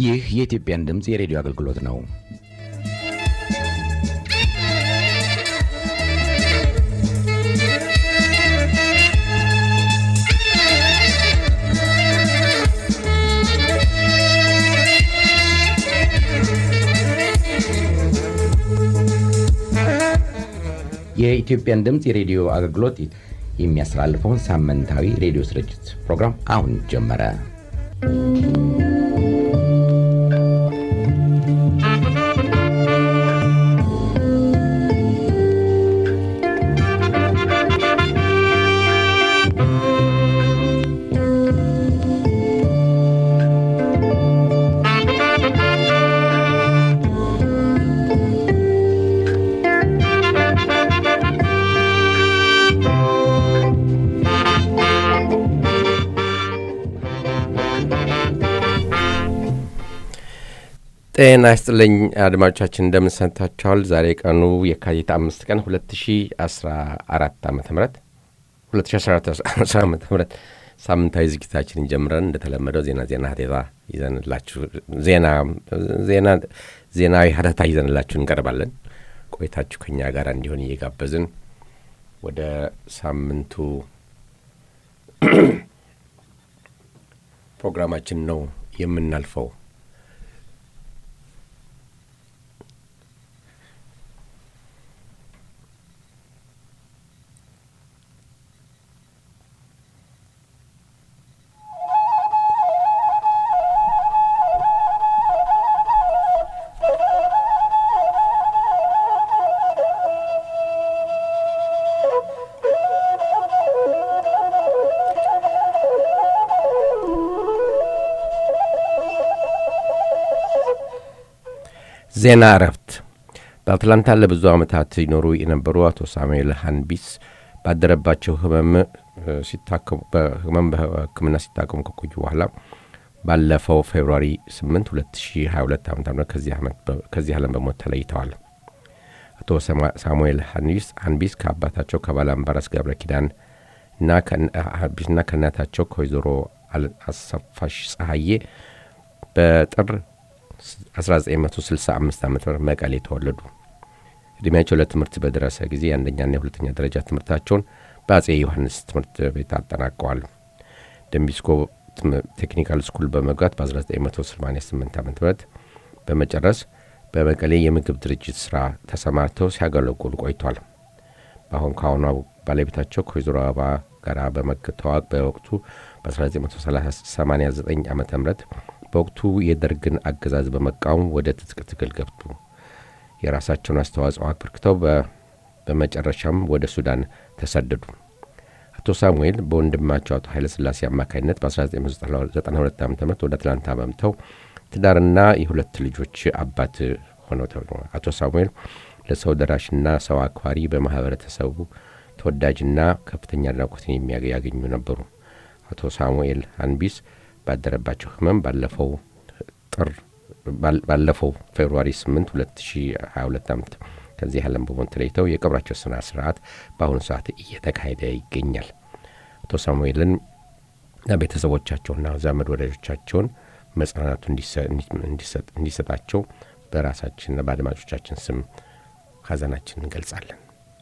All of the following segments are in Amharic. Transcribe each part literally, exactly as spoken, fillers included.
ይህ የኢትዮጵያን ድምጽ የሬዲዮ አገልግሎት ነው። የኢትዮጵያን ድምጽ የሬዲዮ አገልግሎት የሚያስተላልፈውን ሳምንታዊ ሬዲዮ ስርጭት ፕሮግራም አሁን ጀመረ። ጤና ይስጥልኝ አድማጮቻችን እንደምን ሰንብታችኋል? ዛሬ ቀኑ የካቲት አምስት ቀን ሁለት ሺህ አስራ አራት ዓመተ ምህረት ሁለት ሺህ አስራ አራት ዓመተ ምህረት ሳምንታዊ ዝግጅታችንን ጀምረን እንደተለመደው ዜና ዜና ሀተታ ይዘንላችሁ ዜና ዜና ዜናዊ ሀተታ ይዘንላችሁ እንቀርባለን። ቆይታችሁ ከኛ ጋር እንዲሆን እየጋበዝን ወደ ሳምንቱ ፕሮግራማችን ነው የምናልፈው። ዜና እረፍት። በአትላንታ ለብዙ ዓመታት ይኖሩ የነበሩ አቶ ሳሙኤል ሃንቢስ ባደረባቸው ህመም ሲታከሙ በህመም በሕክምና ሲታከሙ ከቆዩ በኋላ ባለፈው ፌብሩዋሪ ስምንት ሁለት ሺህ ሃያ ሁለት ዓ.ም ከዚህ ዓመት ከዚህ ዓለም በሞት ተለይተዋል። አቶ ሳሙኤል ሃንቢስ ሃንቢስ ከአባታቸው ከባላምባራስ ገብረ ኪዳን እና ከሃንቢስና ከእናታቸው ከወይዘሮ አሰፋሽ ፀሐዬ በጥር አስራ ዘጠኝ መቶ ስልሳ አምስት ዓመተ ምህረት መቀሌ ተወለዱ። እድሜያቸው ለትምህርት በደረሰ ጊዜ የአንደኛና የሁለተኛ ደረጃ ትምህርታቸውን በአጼ ዮሐንስ ትምህርት ቤት አጠናቀዋል። ደምቢስኮ ቴክኒካል ስኩል በመግባት በአስራ ዘጠኝ መቶ ሰማንያ ስምንት ዓመተ ምህረት በመጨረስ በመቀሌ የምግብ ድርጅት ስራ ተሰማርተው ሲያገለግሉ ቆይተዋል። በአሁን ካሁኑ ባለቤታቸው ከወይዘሮ አበባ ጋር በመተዋወቅ በወቅቱ በአስራ ዘጠኝ መቶ ሰማንያ ዘጠኝ ዓመተ ምህረት በወቅቱ የደርግን አገዛዝ በመቃወም ወደ ትጥቅ ትግል ገቡ። የራሳቸውን አስተዋጽኦ አበርክተው በመጨረሻም ወደ ሱዳን ተሰደዱ። አቶ ሳሙኤል በወንድማቸው አቶ ኃይለ ሥላሴ አማካይነት በአስራ ዘጠኝ መቶ ዘጠና ሁለት ዓመተ ምህረት ወደ አትላንታ መምተው ትዳርና የሁለት ልጆች አባት ሆነው ተገኙ። አቶ ሳሙኤል ለሰው ደራሽና ሰው አክባሪ በማህበረተሰቡ ተወዳጅና ከፍተኛ አድናቆትን የሚያገኙ ነበሩ። አቶ ሳሙኤል ሃንቢስ ባደረባቸው ህመም ባለፈው ጥር ባለፈው ፌብሩዋሪ ስምንት ሁለት ሺህ ሃያ ሁለት ዓመት ከዚህ ዓለም በሞት ተለይተው የቀብራቸው ስነ ስርዓት በአሁኑ ሰዓት እየተካሄደ ይገኛል። አቶ ሳሙኤልን ለቤተሰቦቻቸውና ዘመድ ወዳጆቻቸውን መጽናናቱ እንዲሰጥ እንዲሰጣቸው በራሳችንና በአድማጮቻችን ስም ሐዘናችንን እንገልጻለን።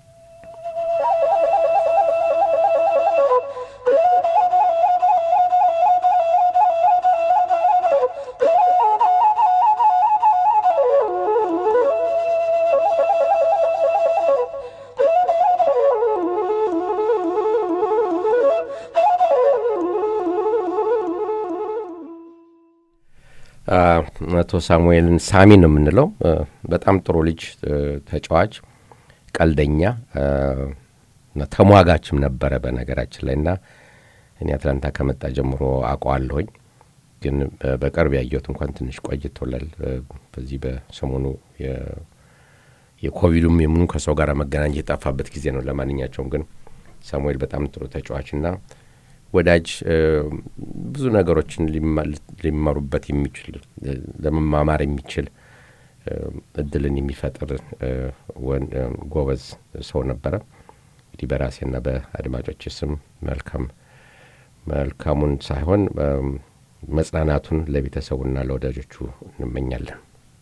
አቶ ሳሙኤልን ሳሚ ነው የምንለው። በጣም ጥሩ ልጅ፣ ተጫዋች፣ ቀልደኛ እና ተሟጋችም ነበረ በነገራችን ላይና እኔ አትላንታ ከመጣ ጀምሮ አውቀዋለሁኝ። ግን በቅርብ ያየሁት እንኳን ትንሽ ቆይቶላል። በዚህ በሰሞኑ የኮቪድም የምኑ ከሰው ጋር መገናኘት የጠፋበት ጊዜ ነው። ለማንኛቸውም ግን ሳሙኤል በጣም ጥሩ ተጫዋችና ወዳጅ፣ ብዙ ነገሮችን ሊማሩበት የሚችል ለመማማር የሚችል እድልን የሚፈጥር ጎበዝ ሰው ነበረ። እንግዲህ በራሴና በአድማጮች ስም መልካም መልካሙን ሳይሆን መጽናናቱን ለቤተሰቡና ለወዳጆቹ እንመኛለን።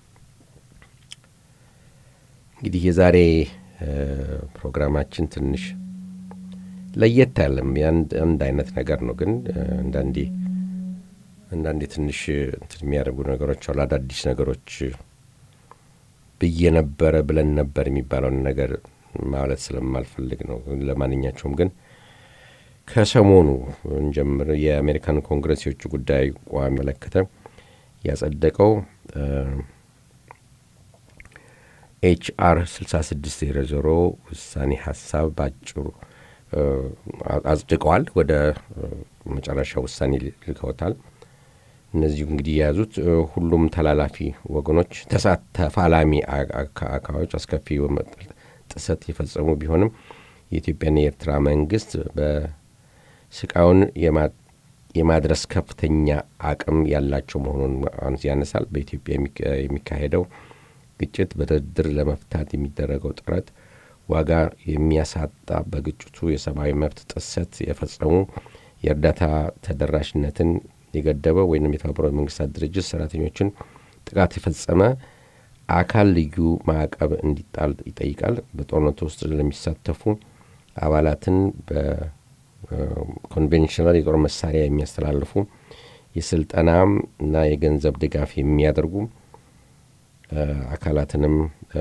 እንግዲህ የዛሬ ፕሮግራማችን ትንሽ ለየት ያለም አንድ አይነት ነገር ነው፣ ግን አንዳንዴ አንዳንዴ ትንሽ እንትን የሚያደርጉ ነገሮች አሉ። አዳዲስ ነገሮች ብዬ ነበረ ብለን ነበር የሚባለውን ነገር ማለት ስለማልፈልግ ነው። ለማንኛቸውም ግን ከሰሞኑ እንጀምር። የአሜሪካን ኮንግረስ የውጭ ጉዳይ ቋሚ መለከተ ያጸደቀው ኤች አር ስልሳ ስድስት ዜሮ ውሳኔ ሐሳብ ባጭሩ አጽድቀዋል። ወደ መጨረሻ ውሳኔ ልከውታል። እነዚህ እንግዲህ የያዙት ሁሉም ተላላፊ ወገኖች ተሳታፋላሚ አካባቢዎች አስከፊ ጥሰት የፈጸሙ ቢሆንም የኢትዮጵያና የኤርትራ መንግስት በስቃዩን የማድረስ ከፍተኛ አቅም ያላቸው መሆኑን ያነሳል። በኢትዮጵያ የሚካሄደው ግጭት በድርድር ለመፍታት የሚደረገው ጥረት ዋጋ የሚያሳጣ፣ በግጭቱ የሰብአዊ መብት ጥሰት የፈጸሙ፣ የእርዳታ ተደራሽነትን የገደበ ወይንም የተባበሩት መንግስታት ድርጅት ሰራተኞችን ጥቃት የፈጸመ አካል ልዩ ማዕቀብ እንዲጣል ይጠይቃል። በጦርነቱ ውስጥ ለሚሳተፉ አባላትን በኮንቬንሽናል የጦር መሳሪያ የሚያስተላልፉ፣ የስልጠና እና የገንዘብ ድጋፍ የሚያደርጉ አካላትንም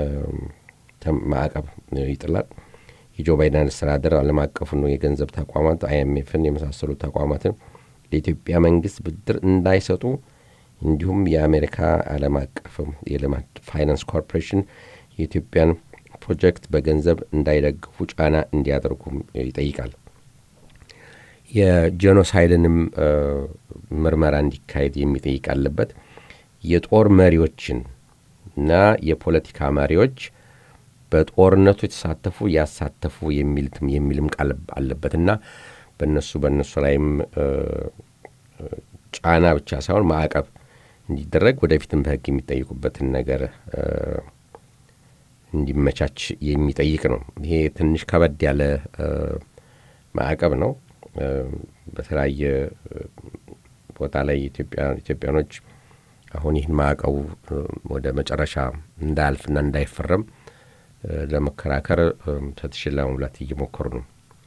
ማዕቀብ ይጥላል። የጆ ባይደን አስተዳደር ዓለም አቀፉን የገንዘብ ተቋማት አይኤምኤፍን የመሳሰሉ ተቋማትን ለኢትዮጵያ መንግስት ብድር እንዳይሰጡ፣ እንዲሁም የአሜሪካ ዓለም አቀፍ የልማት ፋይናንስ ኮርፖሬሽን የኢትዮጵያን ፕሮጀክት በገንዘብ እንዳይደግፉ ጫና እንዲያደርጉ ይጠይቃል። የጄኖሳይድንም ምርመራ እንዲካሄድ የሚጠይቅ አለበት። የጦር መሪዎችን እና የፖለቲካ መሪዎች በጦርነቱ የተሳተፉ ያሳተፉ የሚልም የሚልም ቃል አለበትና በእነሱ በእነሱ ላይም ጫና ብቻ ሳይሆን ማዕቀብ እንዲደረግ ወደፊትም በህግ የሚጠይቁበትን ነገር እንዲመቻች የሚጠይቅ ነው። ይሄ ትንሽ ከበድ ያለ ማዕቀብ ነው። በተለያየ ቦታ ላይ ኢትዮጵያ ኢትዮጵያኖች አሁን ይህን ማዕቀቡ ወደ መጨረሻ እንዳያልፍና እንዳይፈረም ለመከራከር ተትሽላ መሙላት እየሞከሩ ነው።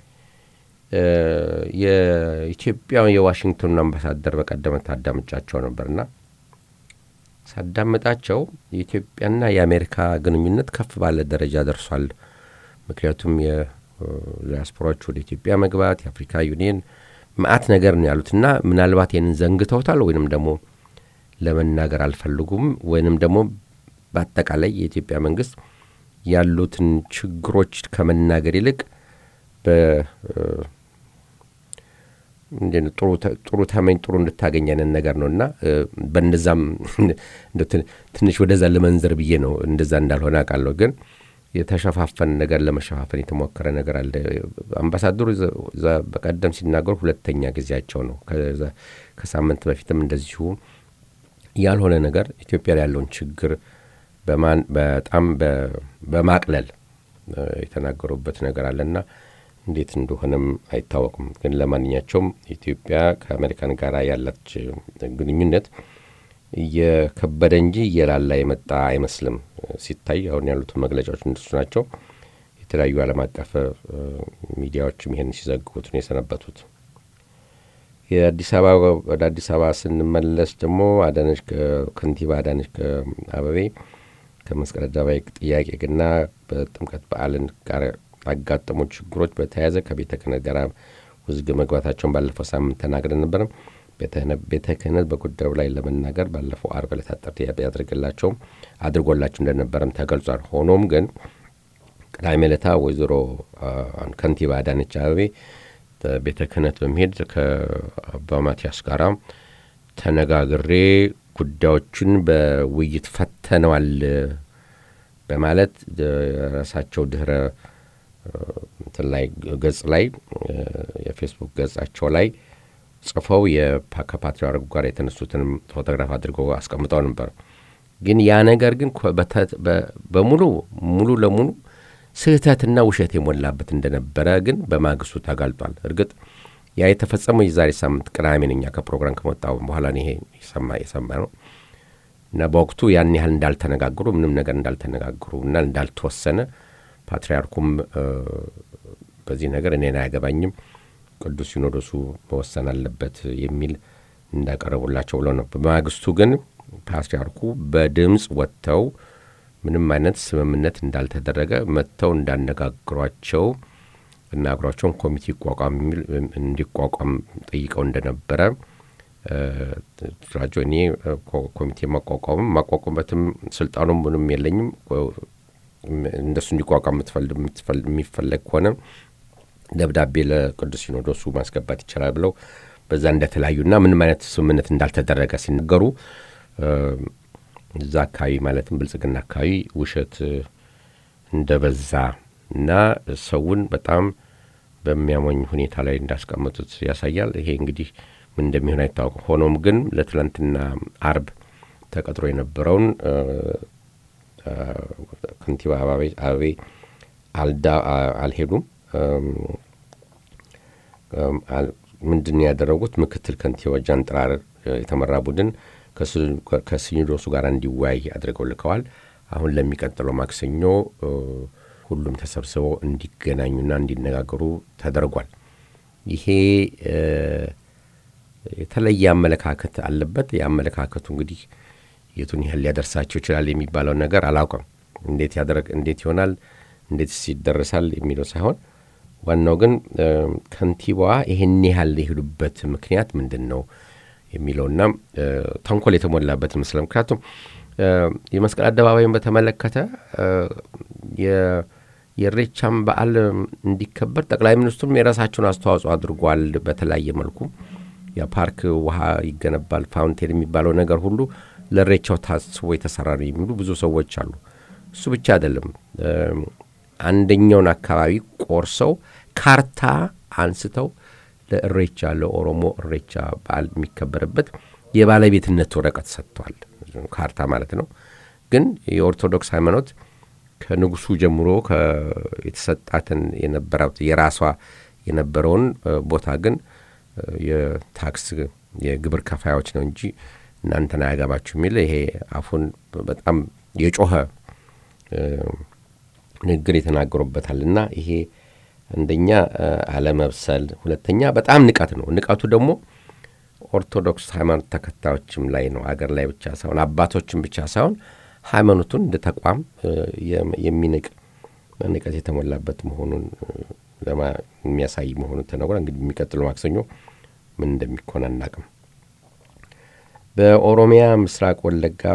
የኢትዮጵያ የዋሽንግተን አምባሳደር በቀደም ታዳምጫቸው ነበርና ሳዳምጣቸው የኢትዮጵያና የአሜሪካ ግንኙነት ከፍ ባለ ደረጃ ደርሷል። ምክንያቱም የዲያስፖራዎች ወደ ኢትዮጵያ መግባት የአፍሪካ ዩኒየን ማአት ነገር ነው ያሉትና ምናልባት ይሄንን ዘንግተውታል ወይንም ደግሞ ለመናገር አልፈልጉም ወይንም ደግሞ በአጠቃላይ የኢትዮጵያ መንግስት ያሉትን ችግሮች ከመናገር ይልቅ በ እንደነ ጥሩ ጥሩ ተመኝ ጥሩ እንድታገኘን ነገር ነውና በእንደዛም ትንሽ ወደዛ ለመንዘር ብዬ ነው እንደዛ እንዳልሆነ አቃለው። ግን የተሸፋፈን ነገር ለመሸፋፈን የተሞከረ ነገር አለ። አምባሳደሩ በቀደም ሲናገሩ ሁለተኛ ጊዜያቸው ነው። ከዛ ከሳምንት በፊትም እንደዚሁ ያልሆነ ነገር ኢትዮጵያ ያለውን ችግር በማን በጣም በማቅለል የተናገሩበት ነገር አለና እንዴት እንደሆነም አይታወቅም። ግን ለማንኛቸውም ኢትዮጵያ ከአሜሪካን ጋር ያላት ግንኙነት የከበደ እንጂ የላላ የመጣ አይመስልም። ሲታይ አሁን ያሉት መግለጫዎች እንደሱ ናቸው። የተለያዩ ዓለም አቀፍ ሚዲያዎችም ይሄን ሲዘግቡት ነው የሰነበቱት። የአዲስ አበባ ወደ አዲስ አበባ ስንመለስ ደግሞ አዳነች ከንቲባ አዳነች አበቤ ከመስቀል አደባባይ ጥያቄ ግና በጥምቀት በዓልን ጋር አጋጠሙ ችግሮች በተያያዘ ከቤተ ክህነት ጋር ውዝግብ መግባታቸውን ባለፈው ሳምንት ተናግረን ነበር። ቤተ ክህነት በጉዳዩ ላይ ለመናገር ባለፈው ዓርብ ዕለት ጥሪ ያደረገላቸው አድርጎላቸው እንደነበረም ተገልጿል። ሆኖም ግን ቅዳሜ ዕለት ወይዘሮ ከንቲባ አዳነች አበቤ ቤተ ክህነት በመሄድ ከአባ ማቲያስ ጋር ተነጋግሬ ጉዳዮችን በውይይት ፈተነዋል በማለት ራሳቸው ድህረ ላይ ገጽ ላይ የፌስቡክ ገጻቸው ላይ ጽፈው የፓትርያርኩ ጋር የተነሱትን ፎቶግራፍ አድርገው አስቀምጠው ነበር። ግን ያ ነገር ግን በሙሉ ሙሉ ለሙሉ ስህተትና ውሸት የሞላበት እንደነበረ ግን በማግስቱ ተጋልጧል። እርግጥ ያ የተፈጸመው የዛሬ ሳምንት ቅዳሜ ነኛ ከፕሮግራም ከመጣው በኋላ ነው ይሄ ይሰማ ይሰማ ነው እና በወቅቱ ያን ያህል እንዳልተነጋገሩ ምንም ነገር እንዳልተነጋገሩ እና እንዳልተወሰነ ፓትርያርኩም በዚህ ነገር እኔና ያገባኝም ቅዱስ ሲኖዶሱ መወሰን አለበት የሚል እንዳቀረቡላቸው ብለው ነው። በማግስቱ ግን ፓትርያርኩ በድምጽ ወጥተው ምንም አይነት ስምምነት እንዳልተደረገ መጥተው እንዳነጋግሯቸው እና አገራቸውን ኮሚቴ ቋቋም እንዲቋቋም ጠይቀው እንደነበረ ትራጆ እኔ ኮሚቴ ማቋቋም ማቋቋምበትም ስልጣኑም ምንም የለኝም እንደሱ እንዲቋቋም የምትፈልግ የሚፈልግ ሆነ ደብዳቤ ለቅዱስ ሲኖዶሱ ማስገባት ይችላል ብለው በዛ እንደተለያዩና ምንም አይነት ስምምነት እንዳልተደረገ ሲነገሩ እዛ አካባቢ ማለትም ብልጽግና አካባቢ ውሸት እንደበዛ እና ሰውን በጣም በሚያሞኝ ሁኔታ ላይ እንዳስቀመጡት ያሳያል። ይሄ እንግዲህ ምን እንደሚሆን አይታወቅም። ሆኖም ግን ለትላንትና አርብ ተቀጥሮ የነበረውን ከንቲባ አባቤ አቤ አልዳ አልሄዱም። ምንድን ያደረጉት ምክትል ከንቲባ ጃንጥራር የተመራ ቡድን ከሲኖዶሱ ጋር እንዲወያይ አድርገው ልከዋል። አሁን ለሚቀጥለው ማክሰኞ ሁሉም ተሰብስበው እንዲገናኙና እንዲነጋገሩ ተደርጓል። ይሄ የተለየ አመለካከት አለበት። ያመለካከቱ እንግዲህ የቱን ያህል ሊያደርሳቸው ይችላል የሚባለው ነገር አላውቅም። እንዴት ያደረግ እንዴት ይሆናል እንዴት ሲደርሳል የሚለው ሳይሆን ዋናው ግን ከንቲባዋ ይሄን ያህል ሊሄዱበት ምክንያት ምንድነው የሚለውና ተንኮል የተሞላበት መስለም ምክንያቱም የመስቀል አደባባይን በተመለከተ የኢሬቻም በዓል እንዲከበር ጠቅላይ ሚኒስትሩም የራሳቸውን አስተዋጽኦ አድርጓል። በተለያየ መልኩ የፓርክ ውሃ ይገነባል ፋውንቴን የሚባለው ነገር ሁሉ ለኢሬቻው ታስቦ የተሰራ ነው የሚሉ ብዙ ሰዎች አሉ። እሱ ብቻ አይደለም። አንደኛውን አካባቢ ቆርሰው ካርታ አንስተው ለኢሬቻ ለኦሮሞ ኢሬቻ በዓል የሚከበርበት የባለቤትነት ወረቀት ሰጥቷል። ካርታ ማለት ነው። ግን የኦርቶዶክስ ሃይማኖት ከንጉሱ ጀምሮ የተሰጣትን የነበረው የራሷ የነበረውን ቦታ ግን የታክስ የግብር ከፋዮች ነው እንጂ እናንተና ያጋባችሁ የሚል ይሄ አፉን በጣም የጮኸ ንግግር የተናገሩበታልና ይሄ አንደኛ አለመብሰል፣ ሁለተኛ በጣም ንቀት ነው። ንቀቱ ደግሞ ኦርቶዶክስ ሃይማኖት ተከታዮችም ላይ ነው። አገር ላይ ብቻ ሳይሆን አባቶችም ብቻ ሳይሆን ሃይማኖቱን እንደ ተቋም የሚንቅ ንቀት የተሞላበት መሆኑን ለማ የሚያሳይ መሆኑን ተነግሯል። እንግዲህ የሚቀጥለው ማክሰኞ ምን እንደሚኮን አናውቅም። በኦሮሚያ ምስራቅ ወለጋ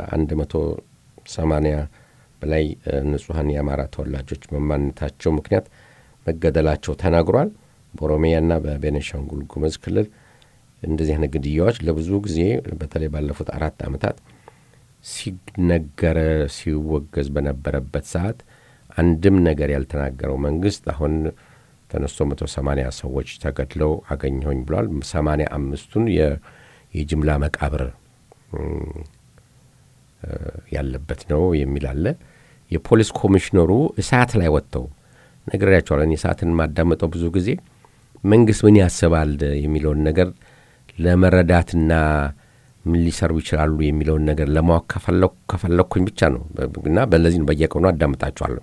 በ180 በላይ ንጹሃን የአማራ ተወላጆች በማንነታቸው ምክንያት መገደላቸው ተናግሯል። በኦሮሚያና በቤኒሻንጉል ጉሙዝ ክልል እንደዚህ አይነት ግድያዎች ለብዙ ጊዜ በተለይ ባለፉት አራት ዓመታት ሲነገር ሲወገዝ በነበረበት ሰዓት አንድም ነገር ያልተናገረው መንግስት አሁን ተነስቶ መቶ ሰማንያ ሰዎች ተገድለው አገኘሁኝ ብሏል። ሰማንያ አምስቱን የጅምላ መቃብር ያለበት ነው የሚል አለ። የፖሊስ ኮሚሽነሩ እሳት ላይ ወጥተው ነገራቸዋል። እኔ እሳትን ማዳመጠው ብዙ ጊዜ መንግስት ምን ያስባል የሚለውን ነገር ለመረዳትና ምን ሊሰሩ ይችላሉ የሚለውን ነገር ለማወቅ ከፈለኩ ከፈለኩኝ ብቻ ነው እና በለዚህ ነው በየቀኑ አዳምጣቸዋለሁ።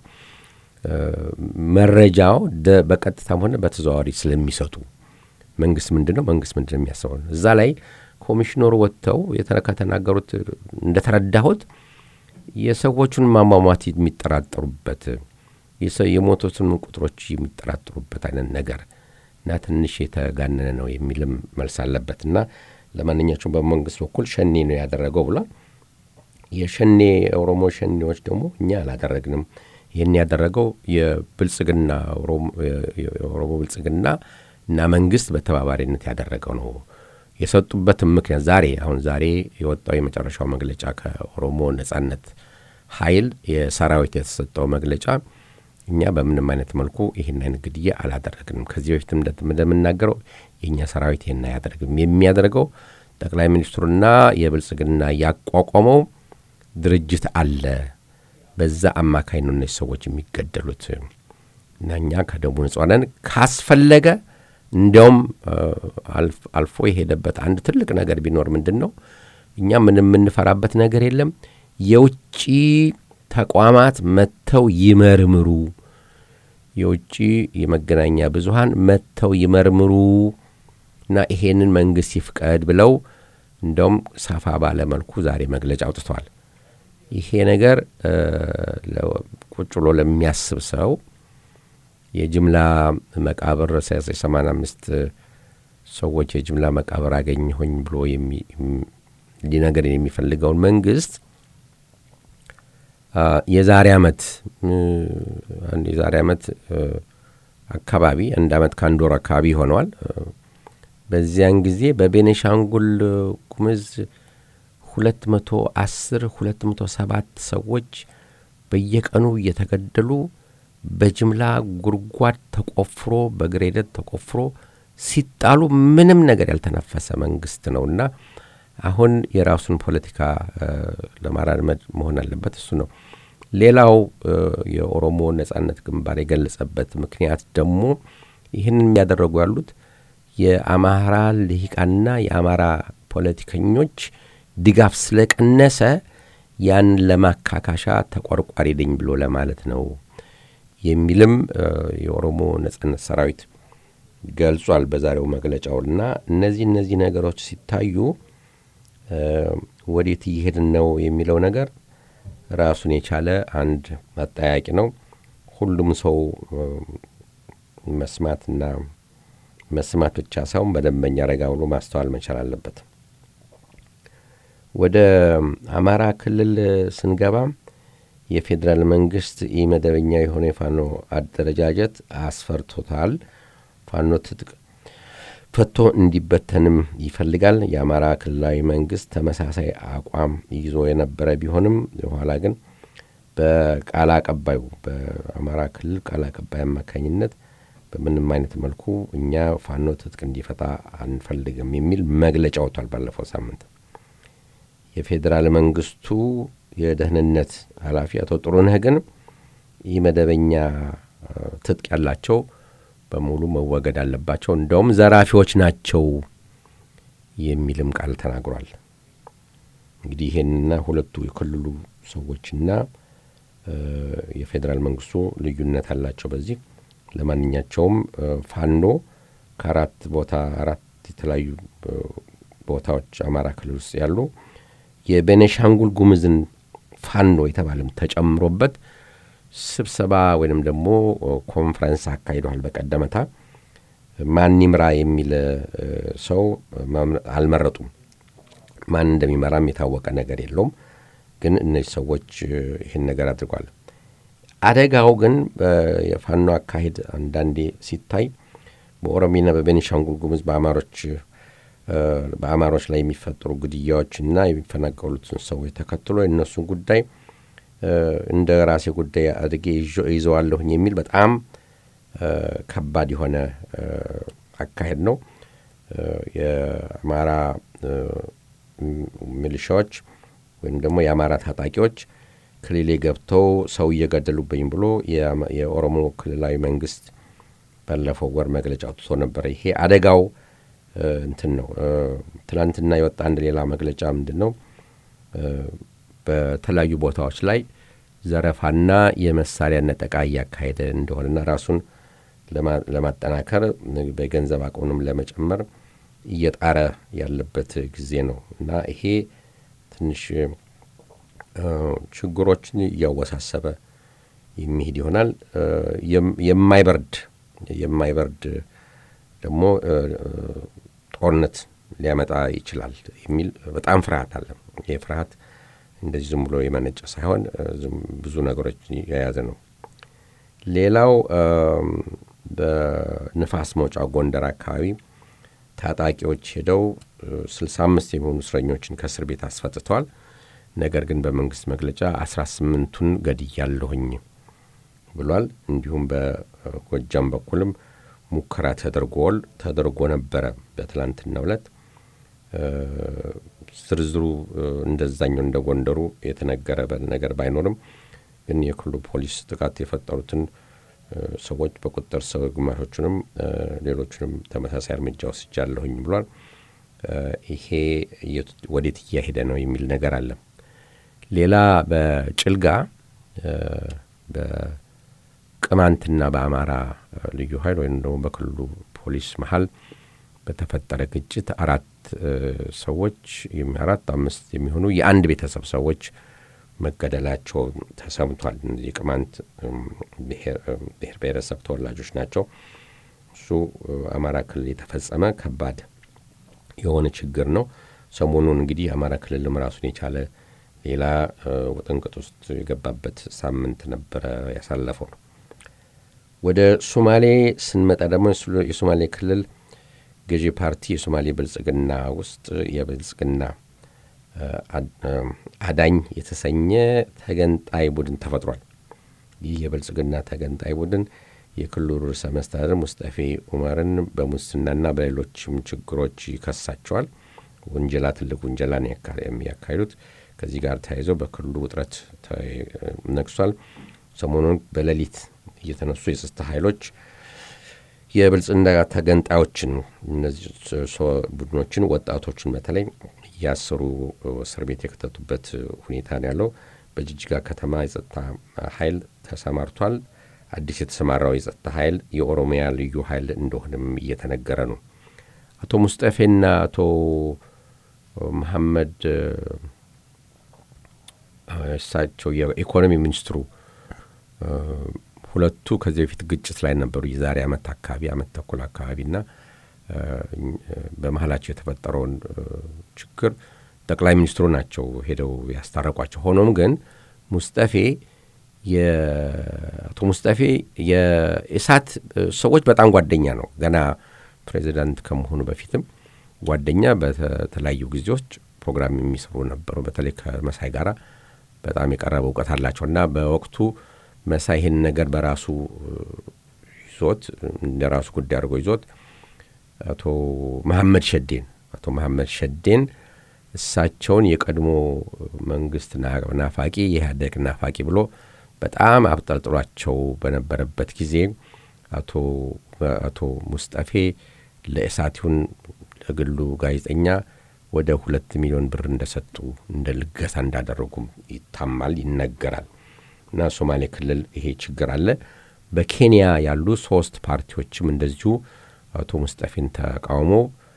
መረጃው በቀጥታም ሆነ በተዘዋዋሪ ስለሚሰጡ መንግስት ምንድነው መንግስት ምንድነው የሚያስበው እዛ ላይ ኮሚሽነሩ ወጥተው የተከተናገሩት እንደተረዳሁት የሰዎቹን ማማማት የሚጠራጠሩበት የሞቱትን ቁጥሮች የሚጠራጠሩበት አይነት ነገር እና ትንሽ የተጋነነ ነው የሚልም መልስ አለበትና ለማንኛውም በመንግስት በኩል ሸኔ ነው ያደረገው ብሏል። የሸኔ ኦሮሞ ሸኔዎች ደግሞ እኛ አላደረግንም ይሄን ያደረገው የብልጽግና ኦሮሞ ብልጽግና እና መንግስት በተባባሪነት ያደረገው ነው የሰጡበት ምክንያት ዛሬ አሁን ዛሬ የወጣው የመጨረሻው መግለጫ ከኦሮሞ ነጻነት ኃይል የሰራዊት የተሰጠው መግለጫ እኛ በምንም አይነት መልኩ ይሄን አይነት ግድያ አላደረግንም ከዚህ በፊትም እንደምናገረው የኛ ሰራዊት ይሄን ያደርግም የሚያደርገው ጠቅላይ ሚኒስትሩና የብልጽግና ያቋቋመው ድርጅት አለ በዛ አማካይ ነው ሰዎች የሚገደሉት እና እኛ ከደሙ ንጹሃን ካስፈለገ እንዲያውም አልፎ የሄደበት አንድ ትልቅ ነገር ቢኖር ምንድነው እኛ ምንም የምንፈራበት ነገር የለም የውጪ ተቋማት መተው ይመርምሩ የውጪ የመገናኛ ብዙሃን መተው ይመርምሩና ይሄንን መንግስት ይፍቀድ ብለው እንደውም ሳፋ ባለ መልኩ ዛሬ መግለጫ አውጥተዋል ይሄ ነገር ቁጭ ብሎ ለሚያስብ ሰው የጅምላ መቃብር ሰማንያ አምስት ሰዎች የጅምላ መቃብር አገኘሁኝ ብሎ የሚ ሊነገር የሚፈልገውን መንግስት የዛሬ አመት አንድ የዛሬ አመት አካባቢ አንድ አመት ካንዶር አካባቢ ሆነዋል በዚያን ጊዜ በቤኒሻንጉል ጉሙዝ ሁለት መቶ አስር ሁለት መቶ ሰባት ሰዎች በየቀኑ እየተገደሉ በጅምላ ጉርጓድ ተቆፍሮ በግሬደት ተቆፍሮ ሲጣሉ ምንም ነገር ያልተነፈሰ መንግስት ነውና አሁን የራሱን ፖለቲካ ለማራመድ መሆን አለበት እሱ ነው ሌላው የኦሮሞ ነጻነት ግንባር የገለጸበት ምክንያት ደግሞ ይህንን ያደረጉ ያሉት የአማራ ልሂቃንና የአማራ ፖለቲከኞች ድጋፍ ስለቀነሰ ያን ለማካካሻ ተቆርቋሪ ደኝ ብሎ ለማለት ነው የሚልም የኦሮሞ ነጻነት ሰራዊት ገልጿል በዛሬው መግለጫውና እነዚህ እነዚህ ነገሮች ሲታዩ ወዴት ይሄድን ነው የሚለው ነገር ራሱን የቻለ አንድ ማጣያቂ ነው ሁሉም ሰው መስማትና መስማት ብቻ ሳይሆን በደንበኛ ረጋውሎ ማስተዋል መቻል አለበት ወደ አማራ ክልል ስንገባ የፌደራል መንግስት ኢመደበኛ የሆነ ፋኖ አደረጃጀት አስፈርቶታል ፋኖ ትጥቅ ፈቶ እንዲበተንም ይፈልጋል የአማራ ክልላዊ መንግስት ተመሳሳይ አቋም ይዞ የነበረ ቢሆንም በኋላ ግን በቃል አቀባዩ በአማራ ክልል ቃል አቀባይ አማካኝነት በምንም አይነት መልኩ እኛ ፋኖ ትጥቅ እንዲፈታ አንፈልግም የሚል መግለጫ ወጥቷል ባለፈው ሳምንት የፌደራል መንግስቱ የደህንነት ኃላፊ አቶ ጥሩነህ ግን ኢመደበኛ ትጥቅ ያላቸው በሙሉ መወገድ አለባቸው እንደውም ዘራፊዎች ናቸው የሚልም ቃል ተናግሯል እንግዲህ ይሄንና ሁለቱ የክልሉ ሰዎችና የፌደራል መንግስቱ ልዩነት አላቸው በዚህ ለማንኛቸውም ፋኖ ከአራት ቦታ አራት የተለያዩ ቦታዎች አማራ ክልል ውስጥ ያሉ የቤኒሻንጉል ጉሙዝን ፋኖ የተባለም ተጨምሮበት ስብሰባ ወይንም ደግሞ ኮንፈረንስ አካሂደዋል በቀደመታ ማን ይምራ የሚል ሰው አልመረጡም ማን እንደሚመራም የታወቀ ነገር የለውም ግን እነዚህ ሰዎች ይሄን ነገር አድርጓል አደጋው ግን የፋኖ አካሄድ አንዳንዴ ሲታይ በኦሮሚያና በቤኒሻንጉል ጉሙዝ በአማሮች በአማሮች ላይ የሚፈጠሩ ግድያዎችና የሚፈናቀሉትን ሰዎች ተከትሎ እነሱ ጉዳይ እንደ ራሴ ጉዳይ አድርጌ ይዘዋለሁኝ የሚል በጣም ከባድ የሆነ አካሄድ ነው የአማራ ሚሊሻዎች ወይም ደግሞ የአማራ ታጣቂዎች ክልሌ ገብተው ሰው እየገደሉብኝ ብሎ የኦሮሞ ክልላዊ መንግስት ባለፈው ወር መግለጫ አውጥቶ ነበር ይሄ አደጋው እንትን ነው ትላንትና የወጣ አንድ ሌላ መግለጫ ምንድነው በተለያዩ ቦታዎች ላይ ዘረፋና የመሳሪያ ነጠቃ ያካሄደ እንደሆነና ራሱን ለማጠናከር በገንዘብ አቅሙንም ለመጨመር እየጣረ ያለበት ጊዜ ነው እና ይሄ ትንሽ ችግሮችን ያወሳሰበ የሚሄድ ይሆናል የማይበርድ የማይበርድ ደግሞ ጦርነት ሊያመጣ ይችላል የሚል በጣም ፍርሃት አለ ይሄ ፍርሃት እንደዚህ ዝም ብሎ የመነጨ ሳይሆን ብዙ ነገሮች የያዘ ነው ሌላው በንፋስ መውጫ ጎንደር አካባቢ ታጣቂዎች ሄደው ስልሳ አምስት የሚሆኑ እስረኞችን ከእስር ቤት አስፈትተዋል ነገር ግን በመንግስት መግለጫ አስራ ስምንቱን ገድያለሁኝ ብሏል እንዲሁም በጎጃም በኩልም ሙከራ ተደርጓል ተደርጎ ነበር በትላንትናው ዕለት ዝርዝሩ እንደዛኛው እንደጎንደሩ የተነገረ ነገር ባይኖርም ግን የክልሉ ፖሊስ ጥቃት የፈጠሩትን ሰዎች በቁጥጥር ስር ግማሾቹንም ሌሎቹንም ተመሳሳይ እርምጃ ወስጃለሁኝ ብሏል። ይሄ ወዴት እያሄደ ነው የሚል ነገር አለ። ሌላ በጭልጋ በቅማንትና በአማራ ልዩ ኃይል ወይም ደግሞ በክልሉ ፖሊስ መሃል በተፈጠረ ግጭት አራት ሰዎች አራት አምስት የሚሆኑ የአንድ ቤተሰብ ሰዎች መገደላቸው ተሰምቷል። እነዚህ ቅማንት ብሔር ብሔረሰብ ተወላጆች ናቸው። እሱ አማራ ክልል የተፈጸመ ከባድ የሆነ ችግር ነው። ሰሞኑን እንግዲህ አማራ ክልልም ራሱን የቻለ ሌላ ወጥንቅጥ ውስጥ የገባበት ሳምንት ነበረ ያሳለፈው ነው። ወደ ሶማሌ ስንመጣ ደግሞ የሶማሌ ክልል ገዢ ፓርቲ የሶማሌ ብልጽግና ውስጥ የብልጽግና አዳኝ የተሰኘ ተገንጣይ ቡድን ተፈጥሯል። ይህ የብልጽግና ተገንጣይ ቡድን የክልሉ ርዕሰ መስተዳድር ሙስጠፌ ኡመርን በሙስናና በሌሎችም ችግሮች ይከሳቸዋል። ወንጀላ ትልቅ ወንጀላን የሚያካሂዱት ከዚህ ጋር ተያይዞ በክልሉ ውጥረት ነግሷል። ሰሞኑን በሌሊት እየተነሱ የጸጥታ ኃይሎች የብልጽግና ተገንጣዮችን እነዚህ ቡድኖችን ወጣቶችን በተለይ ያሰሩ እስር ቤት የከተቱበት ሁኔታ ነው ያለው። በጅጅጋ ከተማ የጸጥታ ኃይል ተሰማርቷል። አዲስ የተሰማራው የጸጥታ ኃይል የኦሮሚያ ልዩ ኃይል እንደሆነም እየተነገረ ነው። አቶ ሙስጠፌና አቶ መሐመድ እሳቸው የኢኮኖሚ ሚኒስትሩ ሁለቱ ከዚህ በፊት ግጭት ላይ ነበሩ። የዛሬ ዓመት አካባቢ ዓመት ተኩል አካባቢና በመሃላቸው የተፈጠረውን ችግር ጠቅላይ ሚኒስትሩ ናቸው ሄደው ያስታረቋቸው። ሆኖም ግን ሙስጠፌ የአቶ ሙስጠፌ የኢሳት ሰዎች በጣም ጓደኛ ነው። ገና ፕሬዚዳንት ከመሆኑ በፊትም ጓደኛ በተለያዩ ጊዜዎች ፕሮግራም የሚሰሩ ነበሩ። በተለይ ከመሳይ ጋራ በጣም የቀረበ እውቀት አላቸውና በወቅቱ መሳይ ይህን ነገር በራሱ ይዞት እንደራሱ ጉዳይ አድርጎ ይዞት አቶ መሐመድ ሸዴን አቶ መሐመድ ሸዴን እሳቸውን የቀድሞ መንግስት ናፋቂ የኢህአዴግ ናፋቂ ብሎ በጣም አብጠልጥሏቸው በነበረበት ጊዜ አቶ አቶ ሙስጠፌ ለኢሳቲውን ለግሉ ጋዜጠኛ ወደ ሁለት ሚሊዮን ብር እንደሰጡ እንደ ልገሳ እንዳደረጉም ይታማል ይነገራል። እና ሶማሌ ክልል ይሄ ችግር አለ። በኬንያ ያሉ ሶስት ፓርቲዎችም እንደዚሁ አቶ ሙስጠፌን ተቃውሞ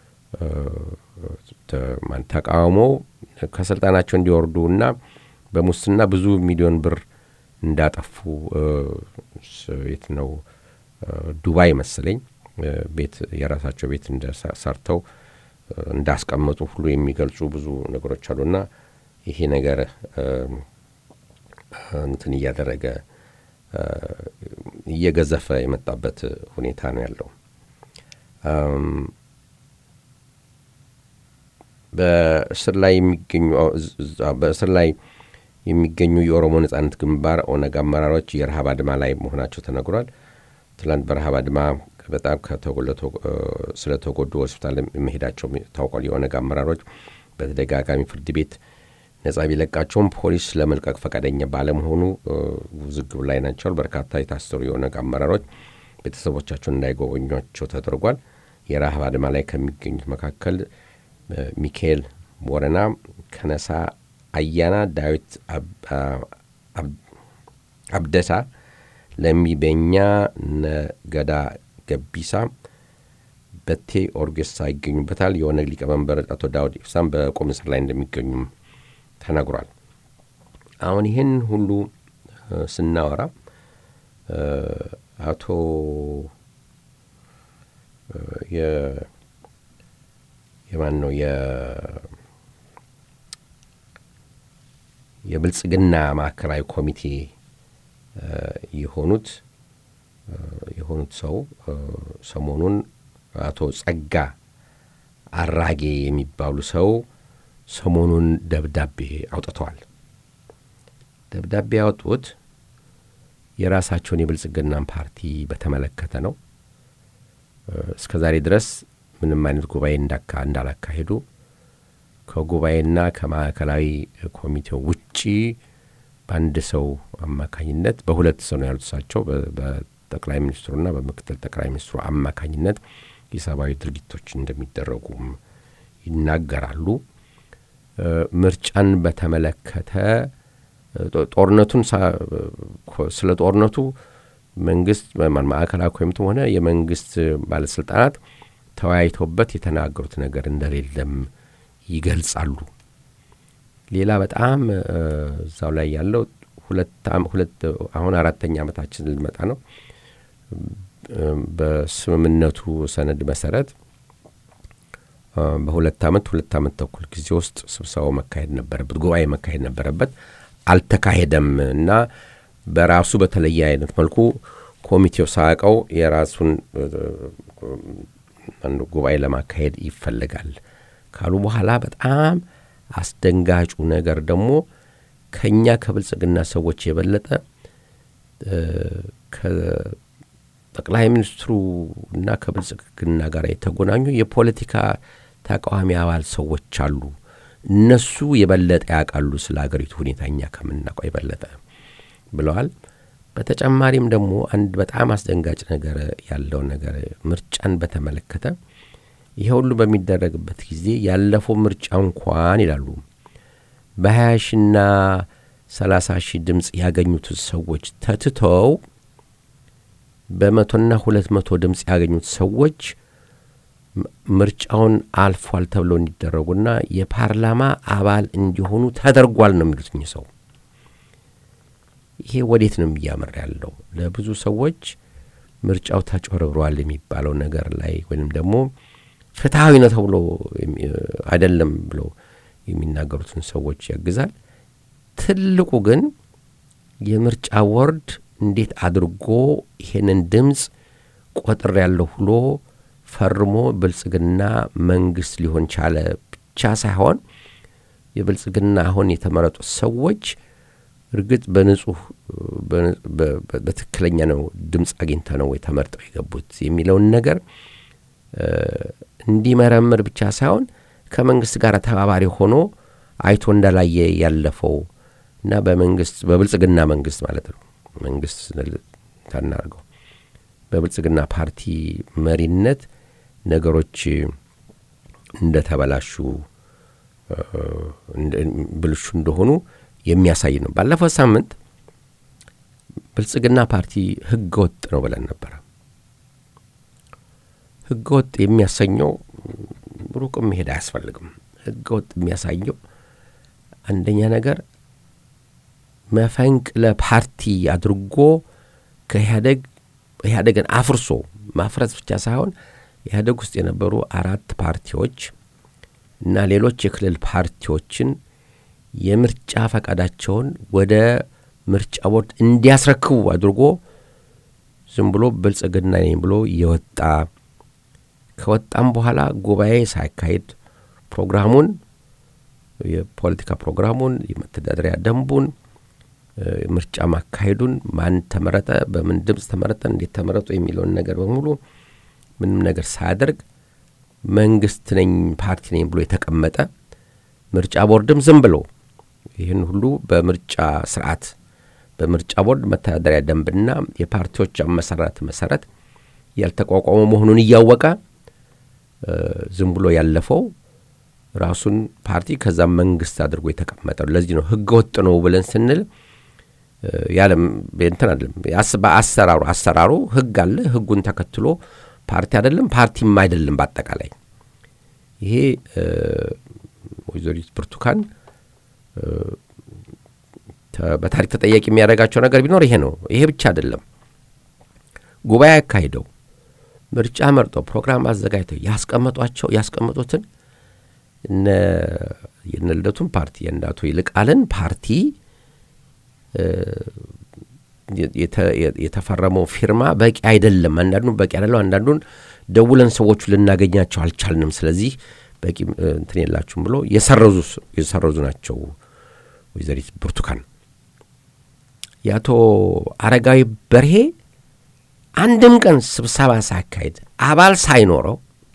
ተቃውሞ ከስልጣናቸው እንዲወርዱና በሙስና ብዙ ሚሊዮን ብር እንዳጠፉ የት ነው ዱባይ መሰለኝ ቤት የራሳቸው ቤት እንደሰርተው እንዳስቀመጡ ሁሉ የሚገልጹ ብዙ ነገሮች አሉና ይሄ ነገር እንትን እያደረገ እየገዘፈ የመጣበት ሁኔታ ነው ያለው። በእስር ላይ የሚገኙ በእስር ላይ የሚገኙ የኦሮሞ ነጻነት ግንባር ኦነግ አመራሮች የረሃብ አድማ ላይ መሆናቸው ተነግሯል። ትላንት በረሃብ አድማ በጣም ከተጎለቶ ስለተጎዱ ሆስፒታል መሄዳቸው ታውቋል። የኦነግ አመራሮች በተደጋጋሚ ፍርድ ቤት ነጻ ቢለቃቸውም ፖሊስ ለመልቀቅ ፈቃደኛ ባለመሆኑ ውዝግብ ላይ ናቸው። በርካታ የታሰሩ የኦነግ አመራሮች ቤተሰቦቻቸውን እንዳይጎበኟቸው ተደርጓል። የረሃብ አድማ ላይ ከሚገኙት መካከል ሚካኤል ቦረና፣ ከነሳ አያና፣ ዳዊት አብደሳ፣ ለሚበኛ፣ ነገዳ ገቢሳ፣ በቴ ኦርጌሳ ይገኙበታል። የኦነግ ሊቀመንበር አቶ ዳውድ ኢብሳም በቁም እስር ላይ እንደሚገኙም ተነግሯል። አሁን ይህን ሁሉ ስናወራ አቶ የ የማን ነው የ የብልጽግና ማዕከላዊ ኮሚቴ የሆኑት የሆኑት ሰው ሰሞኑን አቶ ጸጋ አራጌ የሚባሉ ሰው ሰሞኑን ደብዳቤ አውጥተዋል። ደብዳቤ ያወጡት የራሳቸውን የብልጽግናን ፓርቲ በተመለከተ ነው። እስከዛሬ ድረስ ምንም አይነት ጉባኤ እንዳካ እንዳላካሄዱ ከጉባኤና ከማዕከላዊ ኮሚቴው ውጪ በአንድ ሰው አማካኝነት በሁለት ሰው ነው ያሉት። እሳቸው በጠቅላይ ሚኒስትሩና በምክትል ጠቅላይ ሚኒስትሩ አማካኝነት የሰብአዊ ድርጊቶች እንደሚደረጉም ይናገራሉ። ምርጫን በተመለከተ ጦርነቱን ስለ ጦርነቱ መንግስት ማዕከላዊ ኮሚቴው ሆነ የመንግስት ባለስልጣናት ተወያይተውበት የተናገሩት ነገር እንደሌለም ይገልጻሉ። ሌላ በጣም እዛው ላይ ያለው ሁለት ሁለት አሁን አራተኛ ዓመታችን ልመጣ ነው። በስምምነቱ ሰነድ መሰረት በሁለት ዓመት ሁለት ዓመት ተኩል ጊዜ ውስጥ ስብሰባው መካሄድ ነበረበት፣ ጉባኤ መካሄድ ነበረበት። አልተካሄደም እና በራሱ በተለየ አይነት መልኩ ኮሚቴው ሳያውቀው የራሱን አንዱ ጉባኤ ለማካሄድ ይፈልጋል ካሉ በኋላ በጣም አስደንጋጩ ነገር ደግሞ ከኛ ከብልጽግና ሰዎች የበለጠ ከጠቅላይ ሚኒስትሩ እና ከብልጽግና ጋር የተገናኙ የፖለቲካ ተቃዋሚ አባል ሰዎች አሉ። እነሱ የበለጠ ያውቃሉ ስለ ሀገሪቱ ሁኔታኛ ከምናውቀው የበለጠ ብለዋል። በተጨማሪም ደግሞ አንድ በጣም አስደንጋጭ ነገር ያለው ነገር ምርጫን በተመለከተ ይሄ ሁሉ በሚደረግበት ጊዜ ያለፈው ምርጫ እንኳን ይላሉ በሀያ ሺና ሰላሳ ሺህ ድምጽ ያገኙት ሰዎች ተትተው በመቶና ሁለት መቶ ድምጽ ያገኙት ሰዎች ምርጫውን አልፏል ተብሎ እንዲደረጉና የፓርላማ አባል እንዲሆኑ ተደርጓል ነው የሚሉት እኚህ ሰው። ይሄ ወዴት ነው የሚያመራ ያለው? ለብዙ ሰዎች ምርጫው ተጭበርብሯል የሚባለው ነገር ላይ ወይንም ደግሞ ፍትሃዊ ነው ተብሎ አይደለም ብሎ የሚናገሩትን ሰዎች ያግዛል። ትልቁ ግን የምርጫ ቦርድ እንዴት አድርጎ ይሄንን ድምጽ ቆጥር ያለው ሁሉ ፈርሞ ብልጽግና መንግስት ሊሆን ቻለ ብቻ ሳይሆን የብልጽግና አሁን የተመረጡት ሰዎች እርግጥ በንጹህ በትክክለኛ ነው ድምጽ አግኝተው ነው የተመረጠው የገቡት የሚለውን ነገር እንዲመረምር ብቻ ሳይሆን ከመንግስት ጋር ተባባሪ ሆኖ አይቶ እንዳላየ ያለፈው እና በመንግስት በብልጽግና መንግስት ማለት ነው መንግስት ታናርገው በብልጽግና ፓርቲ መሪነት ነገሮች እንደተበላሹ ብልሹ እንደሆኑ የሚያሳይ ነው። ባለፈው ሳምንት ብልጽግና ፓርቲ ህገወጥ ነው ብለን ነበር። ህገወጥ የሚያሰኘው ሩቅም መሄድ አያስፈልግም። ህገወጥ የሚያሳየው አንደኛ ነገር መፈንቅለ ፓርቲ አድርጎ ከኢህአደግ ኢህአደግን አፍርሶ ማፍረስ ብቻ ሳይሆን ኢህአደግ ውስጥ የነበሩ አራት ፓርቲዎች እና ሌሎች የክልል ፓርቲዎችን የምርጫ ፈቃዳቸውን ወደ ምርጫ ቦርድ እንዲያስረክቡ አድርጎ ዝም ብሎ ብልጽግና ነኝ ብሎ የወጣ ከወጣም በኋላ ጉባኤ ሳይካሄድ ፕሮግራሙን የፖለቲካ ፕሮግራሙን የመተዳደሪያ ደንቡን ምርጫ ማካሄዱን ማን ተመረጠ በምን ድምጽ ተመረጠ እንዴት ተመረጡ የሚለውን ነገር በሙሉ ምንም ነገር ሳያደርግ መንግስት ነኝ ፓርቲ ነኝ ብሎ የተቀመጠ ምርጫ ቦርድም ዝም ብሎ ይህን ሁሉ በምርጫ ስርዓት በምርጫ ቦርድ መተዳደሪያ ደንብና የፓርቲዎች አመሰራረት መሰረት ያልተቋቋመ መሆኑን እያወቀ ዝም ብሎ ያለፈው ራሱን ፓርቲ ከዛ መንግስት አድርጎ የተቀመጠው ለዚህ ነው ህገ ወጥ ነው ብለን ስንል ያለም እንትን አይደለም አሰራሩ አሰራሩ ህግ አለ ህጉን ተከትሎ ፓርቲ አይደለም ፓርቲም አይደለም በአጠቃላይ ይሄ ወይዘሪት ብርቱካን በታሪክ ተጠያቂ የሚያደርጋቸው ነገር ቢኖር ይሄ ነው። ይሄ ብቻ አይደለም ጉባኤ አካሂደው ምርጫ መርጠው ፕሮግራም አዘጋጅተው ያስቀመጧቸው ያስቀመጡትን እነ የነልደቱን ፓርቲ የእንዳቱ ይልቃልን ፓርቲ የተፈረመው ፊርማ በቂ አይደለም አንዳንዱ በቂ አይደለም አንዳንዱን ደውለን ሰዎቹ ልናገኛቸው አልቻልንም ስለዚህ በቂ እንትን የላችሁም ብሎ የሰረዙ የሰረዙ ናቸው ወይዘሪት ብርቱካን። ያቶ አረጋዊ በርሄ አንድም ቀን ስብሰባ ሳይካሄድ አባል ሳይኖረው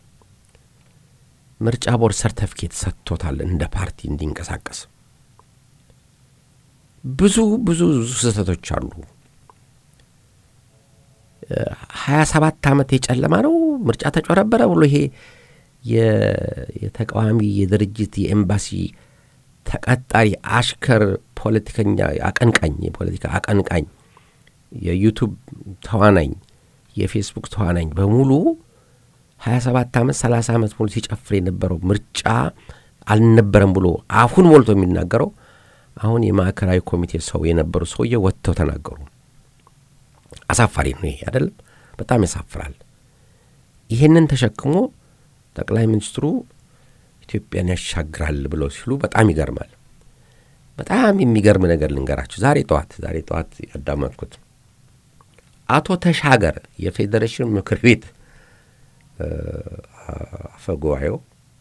ምርጫ ቦርድ ሰርቲፊኬት ሰጥቶታል እንደ ፓርቲ እንዲንቀሳቀስ። ብዙ ብዙ ስህተቶች አሉ። ሀያ ሰባት ዓመት የጨለማ ነው ምርጫ ተጨረበረ ብሎ ይሄ የተቃዋሚ የድርጅት የኤምባሲ ተቀጣሪ አሽከር ፖለቲከኛ አቀንቃኝ የፖለቲካ አቀንቃኝ የዩቲዩብ ተዋናኝ የፌስቡክ ተዋናኝ በሙሉ ሀያ ሰባት ዓመት ሰላሳ ዓመት ሙሉ ሲጨፍር የነበረው ምርጫ አልነበረም ብሎ አሁን ሞልቶ የሚናገረው አሁን የማዕከላዊ ኮሚቴ ሰው የነበሩ ሰውዬ ወጥተው ተናገሩ። አሳፋሪ ነው ይሄ አይደለም? በጣም ያሳፍራል። ይሄንን ተሸክሞ ጠቅላይ ሚኒስትሩ ኢትዮጵያን ያሻግራል ብለው ሲሉ በጣም ይገርማል። በጣም የሚገርም ነገር ልንገራችሁ። ዛሬ ጠዋት ዛሬ ጠዋት ያዳመጥኩት አቶ ተሻገር የፌዴሬሽን ምክር ቤት አፈጉባኤው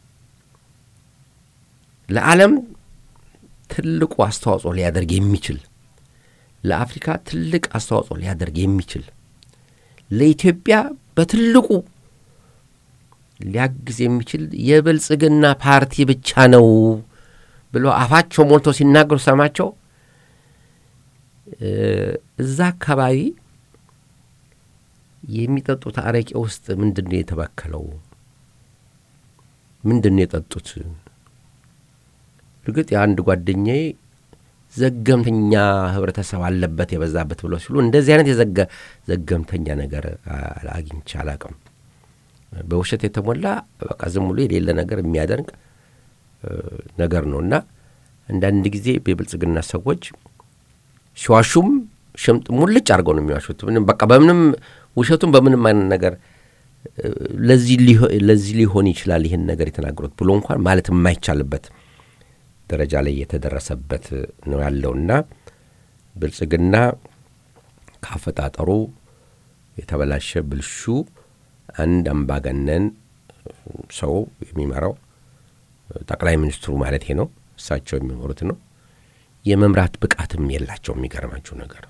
ለዓለም ትልቁ አስተዋጽኦ ሊያደርግ የሚችል ለአፍሪካ ትልቅ አስተዋጽኦ ሊያደርግ የሚችል ለኢትዮጵያ በትልቁ ሊያግዝ የሚችል የብልጽግና ፓርቲ ብቻ ነው ብሎ አፋቸው ሞልቶ ሲናገሩ ሰማቸው። እዛ አካባቢ የሚጠጡት አረቄ ውስጥ ምንድነው የተበከለው? ምንድነው የጠጡት? እርግጥ የአንድ ጓደኛዬ ዘገምተኛ ህብረተሰብ አለበት የበዛበት ብሎ ሲሉ እንደዚህ አይነት የዘገ ዘገምተኛ ነገር አግኝቼ አላውቅም። በውሸት የተሞላ በቃ ዝም ብሎ የሌለ ነገር የሚያደርግ ነገር ነውና አንዳንድ ጊዜ በብልጽግና ሰዎች ሸዋሹም ሽምጥ ሙልጭ አድርገው ነው የሚዋሹት። ምንም በቃ በምንም ውሸቱን በምንም አይነት ነገር ለዚህ ለዚህ ሊሆን ይችላል ይሄን ነገር የተናገሩት ብሎ እንኳን ማለት የማይቻልበት ደረጃ ላይ የተደረሰበት ነው ያለውና ብልጽግና ካፈጣጠሩ የተበላሸ ብልሹ አንድ አምባገነን ሰው የሚመራው ጠቅላይ ሚኒስትሩ ማለት ነው እሳቸው የሚመሩት ነው። የመምራት ብቃትም የላቸው። የሚገርማችሁ ነገር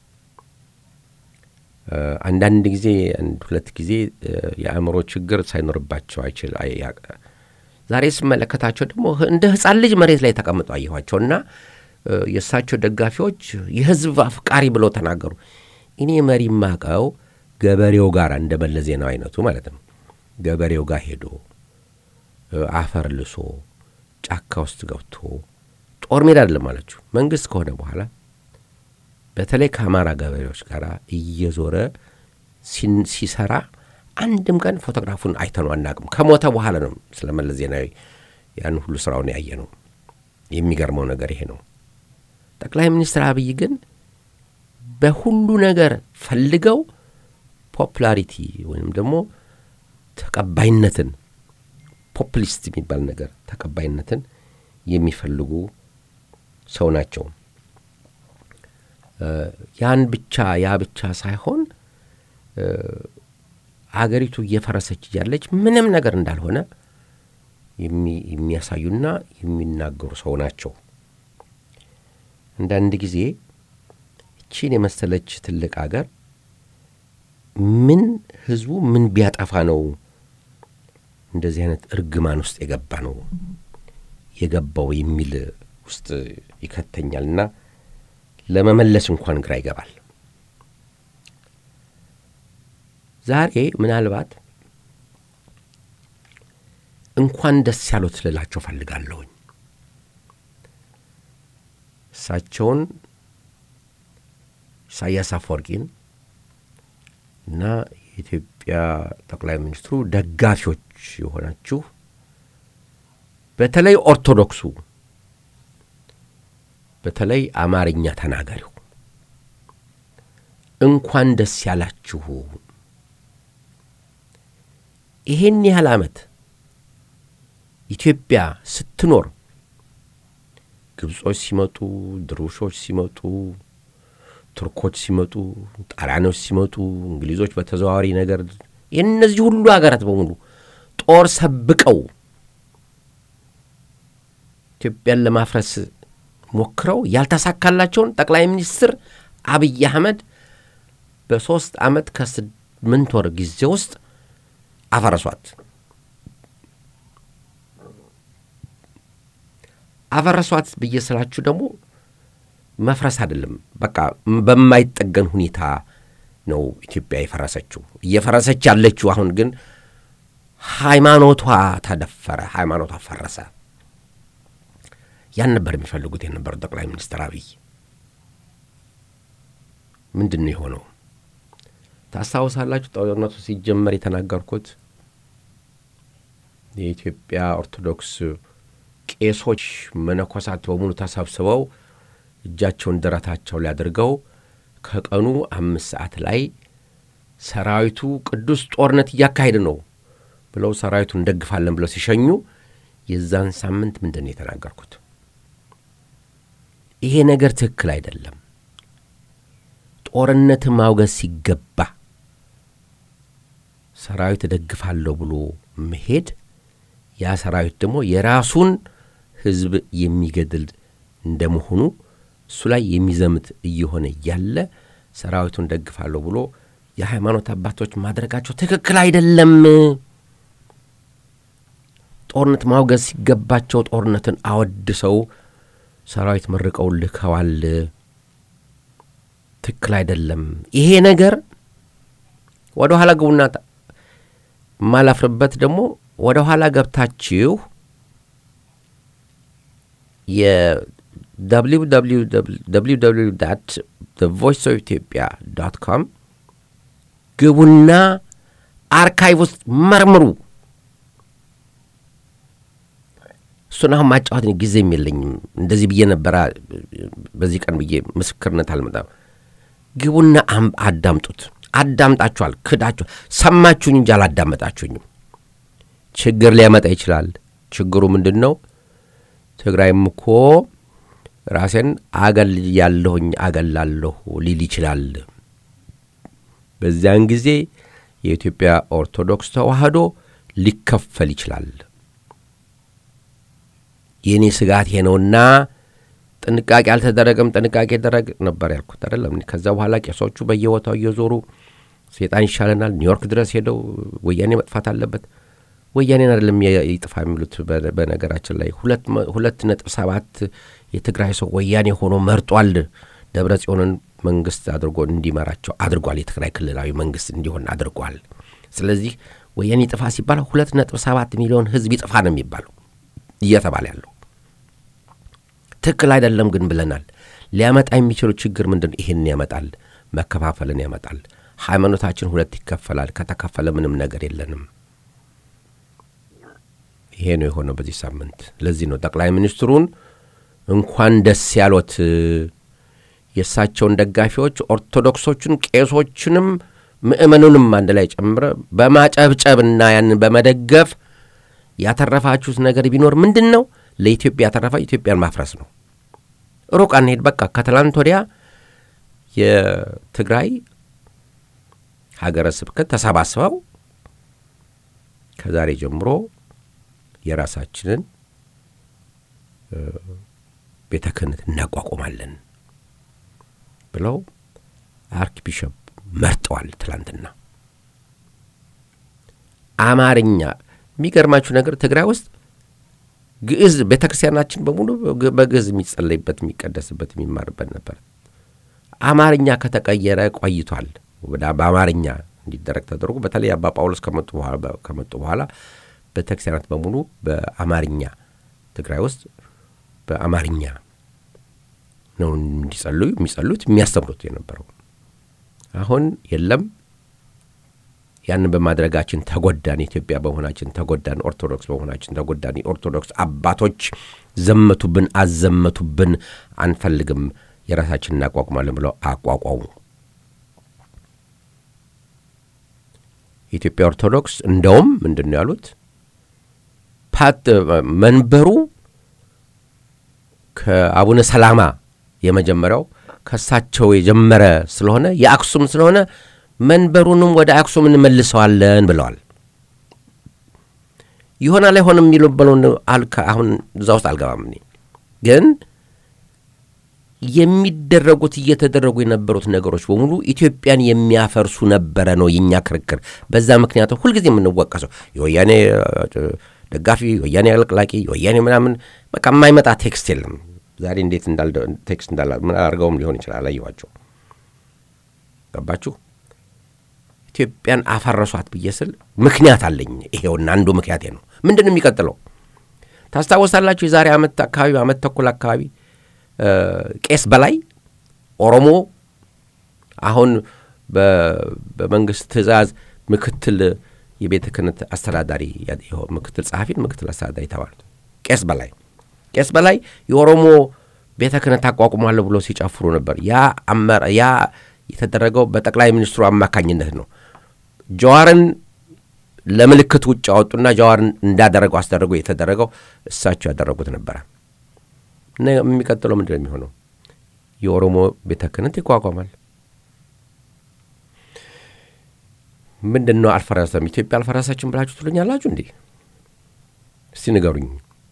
አንዳንድ ጊዜ አንድ ሁለት ጊዜ የአእምሮ ችግር ሳይኖርባቸው አይችል አያቀ ዛሬ ስመለከታቸው ደግሞ እንደ ህፃን ልጅ መሬት ላይ ተቀምጠው አየኋቸውና የእሳቸው ደጋፊዎች የህዝብ አፍቃሪ ብለው ተናገሩ። እኔ መሪ ማቀው ገበሬው ጋር እንደመለስ ዜናዊ አይነቱ ማለት ነው። ገበሬው ጋር ሄዶ አፈር ልሶ ጫካ ውስጥ ገብቶ ጦር ሜዳ አይደለም ማለችሁ መንግስት ከሆነ በኋላ በተለይ ከአማራ ገበሬዎች ጋር እየዞረ ሲሰራ አንድም ቀን ፎቶግራፉን አይተነው አናውቅም። ከሞተ በኋላ ነው ስለመለስ ዜናዊ ያን ሁሉ ስራውን ያየነው። የሚገርመው ነገር ይሄ ነው። ጠቅላይ ሚኒስትር አብይ ግን በሁሉ ነገር ፈልገው ፖፑላሪቲ ወይም ደግሞ ተቀባይነትን ፖፑሊስት የሚባል ነገር ተቀባይነትን የሚፈልጉ ሰው ናቸው። ያን ብቻ ያ ብቻ ሳይሆን አገሪቱ እየፈረሰች ያለች ምንም ነገር እንዳልሆነ የሚያሳዩና የሚናገሩ ሰው ናቸው። አንዳንድ ጊዜ እቺን የመሰለች ትልቅ አገር ምን ህዝቡ ምን ቢያጠፋ ነው እንደዚህ አይነት እርግማን ውስጥ የገባ ነው የገባው የሚል ውስጥ ይከተኛልና ለመመለስ እንኳን ግራ ይገባል። ዛሬ ምናልባት እንኳን ደስ ያሉት ልላቸው ፈልጋለሁ። እሳቸውን ኢሳያስ አፈወርቂን እና የኢትዮጵያ ጠቅላይ ሚኒስትሩ ደጋፊዎች የሆናችሁ በተለይ ኦርቶዶክሱ በተለይ አማርኛ ተናጋሪው እንኳን ደስ ያላችሁ። ይሄን ያህል ዓመት ኢትዮጵያ ስትኖር ግብጾች ሲመጡ ድሩሾች ሲመጡ ቱርኮች ሲመጡ ጣሊያኖች ሲመጡ እንግሊዞች በተዘዋዋሪ ነገር የነዚህ ሁሉ ሀገራት በሙሉ ጦር ሰብቀው ኢትዮጵያን ለማፍረስ ሞክረው ያልተሳካላቸውን ጠቅላይ ሚኒስትር አብይ አህመድ በሶስት ዓመት ከስምንት ወር ጊዜ ውስጥ አፈረሷት። አፈረሷት በየስራችሁ ደግሞ መፍረስ አይደለም በቃ በማይጠገን ሁኔታ ነው ኢትዮጵያ የፈረሰችው እየፈረሰች ያለችው አሁን ግን ሃይማኖቷ ተደፈረ ሃይማኖቷ ፈረሰ ያን ነበር የሚፈልጉት የነበሩ ጠቅላይ ሚኒስትር አብይ ምንድነው የሆነው ታስታውሳላችሁ ጦርነቱ ሲጀመር የተናገርኩት የኢትዮጵያ ኦርቶዶክስ ቄሶች መነኮሳት በሙሉ ተሰብስበው እጃቸውን ደረታቸው ላይ አድርገው ከቀኑ አምስት ሰዓት ላይ ሰራዊቱ ቅዱስ ጦርነት እያካሄደ ነው ብለው ሰራዊቱን ደግፋለን ብለው ሲሸኙ የዛን ሳምንት ምንድነው የተናገርኩት ይሄ ነገር ትክክል አይደለም ጦርነት ማውገዝ ሲገባ ሰራዊት ደግፋለሁ ብሎ መሄድ ያ ሰራዊት ደግሞ የራሱን ህዝብ የሚገድል እንደመሆኑ እሱ ላይ የሚዘምት እየሆነ ያለ ሰራዊቱን ደግፋለሁ ብሎ የሃይማኖት አባቶች ማድረጋቸው ትክክል አይደለም ጦርነት ማውገዝ ሲገባቸው ጦርነትን አወድሰው ሰራዊት መርቀው ልከዋል ትክክል አይደለም ይሄ ነገር ወደ ኋላ ግቡና ማላፍርበት ደግሞ ወደ ኋላ ገብታችሁ የ w w w dot the voice of ethiopia dot com ግቡና አርካይቭ ውስጥ መርምሩ ሱናው ማጫወት ጊዜም የለኝም እንደዚህ ብዬ ነበር በዚህ ቀን ብዬ ምስክርነት አልመጣም ግቡና አዳምጡት አዳምጣችኋል ክዳችሁ ሰማችሁኝ እንጂ አላዳመጣችሁኝም ችግር ሊያመጣ ይችላል ችግሩ ምንድነው ትግራይም እኮ ራስን አገል ያለሁኝ አገላለሁ ሊል ይችላል በዚያን ጊዜ የኢትዮጵያ ኦርቶዶክስ ተዋህዶ ሊከፈል ይችላል የኔ ስጋት ሄነውና ጥንቃቄ አልተደረገም ጥንቃቄ ደረግ ነበር ያልኩት አይደለም ከዛ በኋላ ቄሶቹ በየቦታው እየዞሩ ሰይጣን ይሻለናል ኒውዮርክ ድረስ ሄደው ወያኔ መጥፋት አለበት ወያኔን አይደለም ይጥፋ የሚሉት በነገራችን ላይ ሁለት ነጥብ ሰባት የትግራይ ሰው ወያኔ ሆኖ መርጧል ደብረጽዮንን መንግስት አድርጎ እንዲመራቸው አድርጓል የትግራይ ክልላዊ መንግስት እንዲሆን አድርጓል ስለዚህ ወያኔ ይጥፋ ሲባል ሁለት ነጥብ ሰባት ሚሊዮን ህዝብ ይጥፋ ነው የሚባለው እየተባለ ያለው ትክክል አይደለም ግን ብለናል ሊያመጣ የሚችለው ችግር ምንድነው ይሄን ያመጣል መከፋፈልን ያመጣል ሃይማኖታችን ሁለት ይከፈላል ከተከፈለ ምንም ነገር የለንም ይሄ ነው የሆነው በዚህ ሳምንት ለዚህ ነው ጠቅላይ ሚኒስትሩን እንኳን ደስ ያሎት የሳቸውን ደጋፊዎች ኦርቶዶክሶችን ቄሶችንም ምእመኑንም አንድ ላይ ጨምረ በማጨብጨብና ያን በመደገፍ ያተረፋችሁት ነገር ቢኖር ምንድነው ለኢትዮጵያ ያተረፋ ኢትዮጵያን ማፍረስ ነው ሩቅ አንሄድ በቃ ከትላንት ወዲያ የትግራይ ሀገረ ስብከት ተሰባስበው ከዛሬ ጀምሮ የራሳችንን ቤተ ክህነት እናቋቁማለን ብለው አርክ ቢሾፕ መርጠዋል ትላንትና አማርኛ የሚገርማችሁ ነገር ትግራይ ውስጥ ግዕዝ ቤተክርስቲያናችን በሙሉ በግዕዝ የሚጸለይበት የሚቀደስበት የሚማርበት ነበር አማርኛ ከተቀየረ ቆይቷል ወደ አማርኛ እንዲደረግ ተደረጉ በተለይ አባ ጳውሎስ ከመጡ በኋላ ከመጡ በኋላ ቤተክርስቲያናት በሙሉ በአማርኛ ትግራይ ውስጥ በአማርኛ ነው እንዲጸልዩ የሚጸልዩት የሚያስተምሩት የነበረው አሁን የለም ያን በማድረጋችን ተጎዳን ኢትዮጵያ በመሆናችን ተጎዳን ኦርቶዶክስ በመሆናችን ተጎዳን ኦርቶዶክስ አባቶች ዘመቱብን አዘመቱብን አንፈልግም የራሳችንን አቋቁማለን ብለው አቋቋሙ ኢትዮጵያ ኦርቶዶክስ እንደውም ምንድነው ያሉት ፓት መንበሩ ከአቡነ ሰላማ የመጀመሪያው ከሳቸው የጀመረ ስለሆነ የአክሱም ስለሆነ መንበሩንም ወደ አክሱም እንመልሰዋለን ብለዋል ይሆናል አይሆንም ይሉበሉን አልከ አሁን ዛውስ አልገባም ነኝ ግን የሚደረጉት እየተደረጉ የነበሩት ነገሮች በሙሉ ኢትዮጵያን የሚያፈርሱ ነበር ነው የኛ ክርክር በዛ ምክንያት ሁሉ ጊዜ የምንወቀሰው የወያኔ ደጋፊ ወያኔ አልቅላቂ ወያኔ ምናምን በቃ የማይመጣ ቴክስት የለም ዛሬ እንዴት እንዳል ቴክስት እንዳል ምን አርገውም ሊሆን ይችላል አይዋቸው ገባችሁ ኢትዮጵያን አፈረሷት ብየስል ምክንያት አለኝ ይሄውና አንዱ ምክንያቴ ነው ምንድነው የሚቀጥለው ታስታውሳላችሁ የዛሬ አመት አካባቢ አመት ተኩል አካባቢ ቄስ በላይ ኦሮሞ አሁን በመንግስት ትእዛዝ ምክትል የቤተ ክህነት አስተዳዳሪ ያው ምክትል ጸሐፊን ምክትል አስተዳዳሪ ተባሉት ቄስ በላይ ቄስ በላይ የኦሮሞ ቤተ ክህነት አቋቁሟል ብሎ ሲጨፍሩ ነበር ያ አመር ያ የተደረገው በጠቅላይ ሚኒስትሩ አማካኝነት ነው ጀዋርን ለምልክት ውጭ አወጡና ጀዋርን እንዳደረገው አስተደረገው የተደረገው እሳቸው ያደረጉት ነበር እና የሚቀጥለው ምንድነው የሚሆነው የኦሮሞ ቤተ ክህነት ይቋቋማል ምንድነው አልፈረሰም ኢትዮጵያ አልፈረሰችም ብላችሁ ትሉኛላችሁ እንዴ እስቲ ንገሩኝ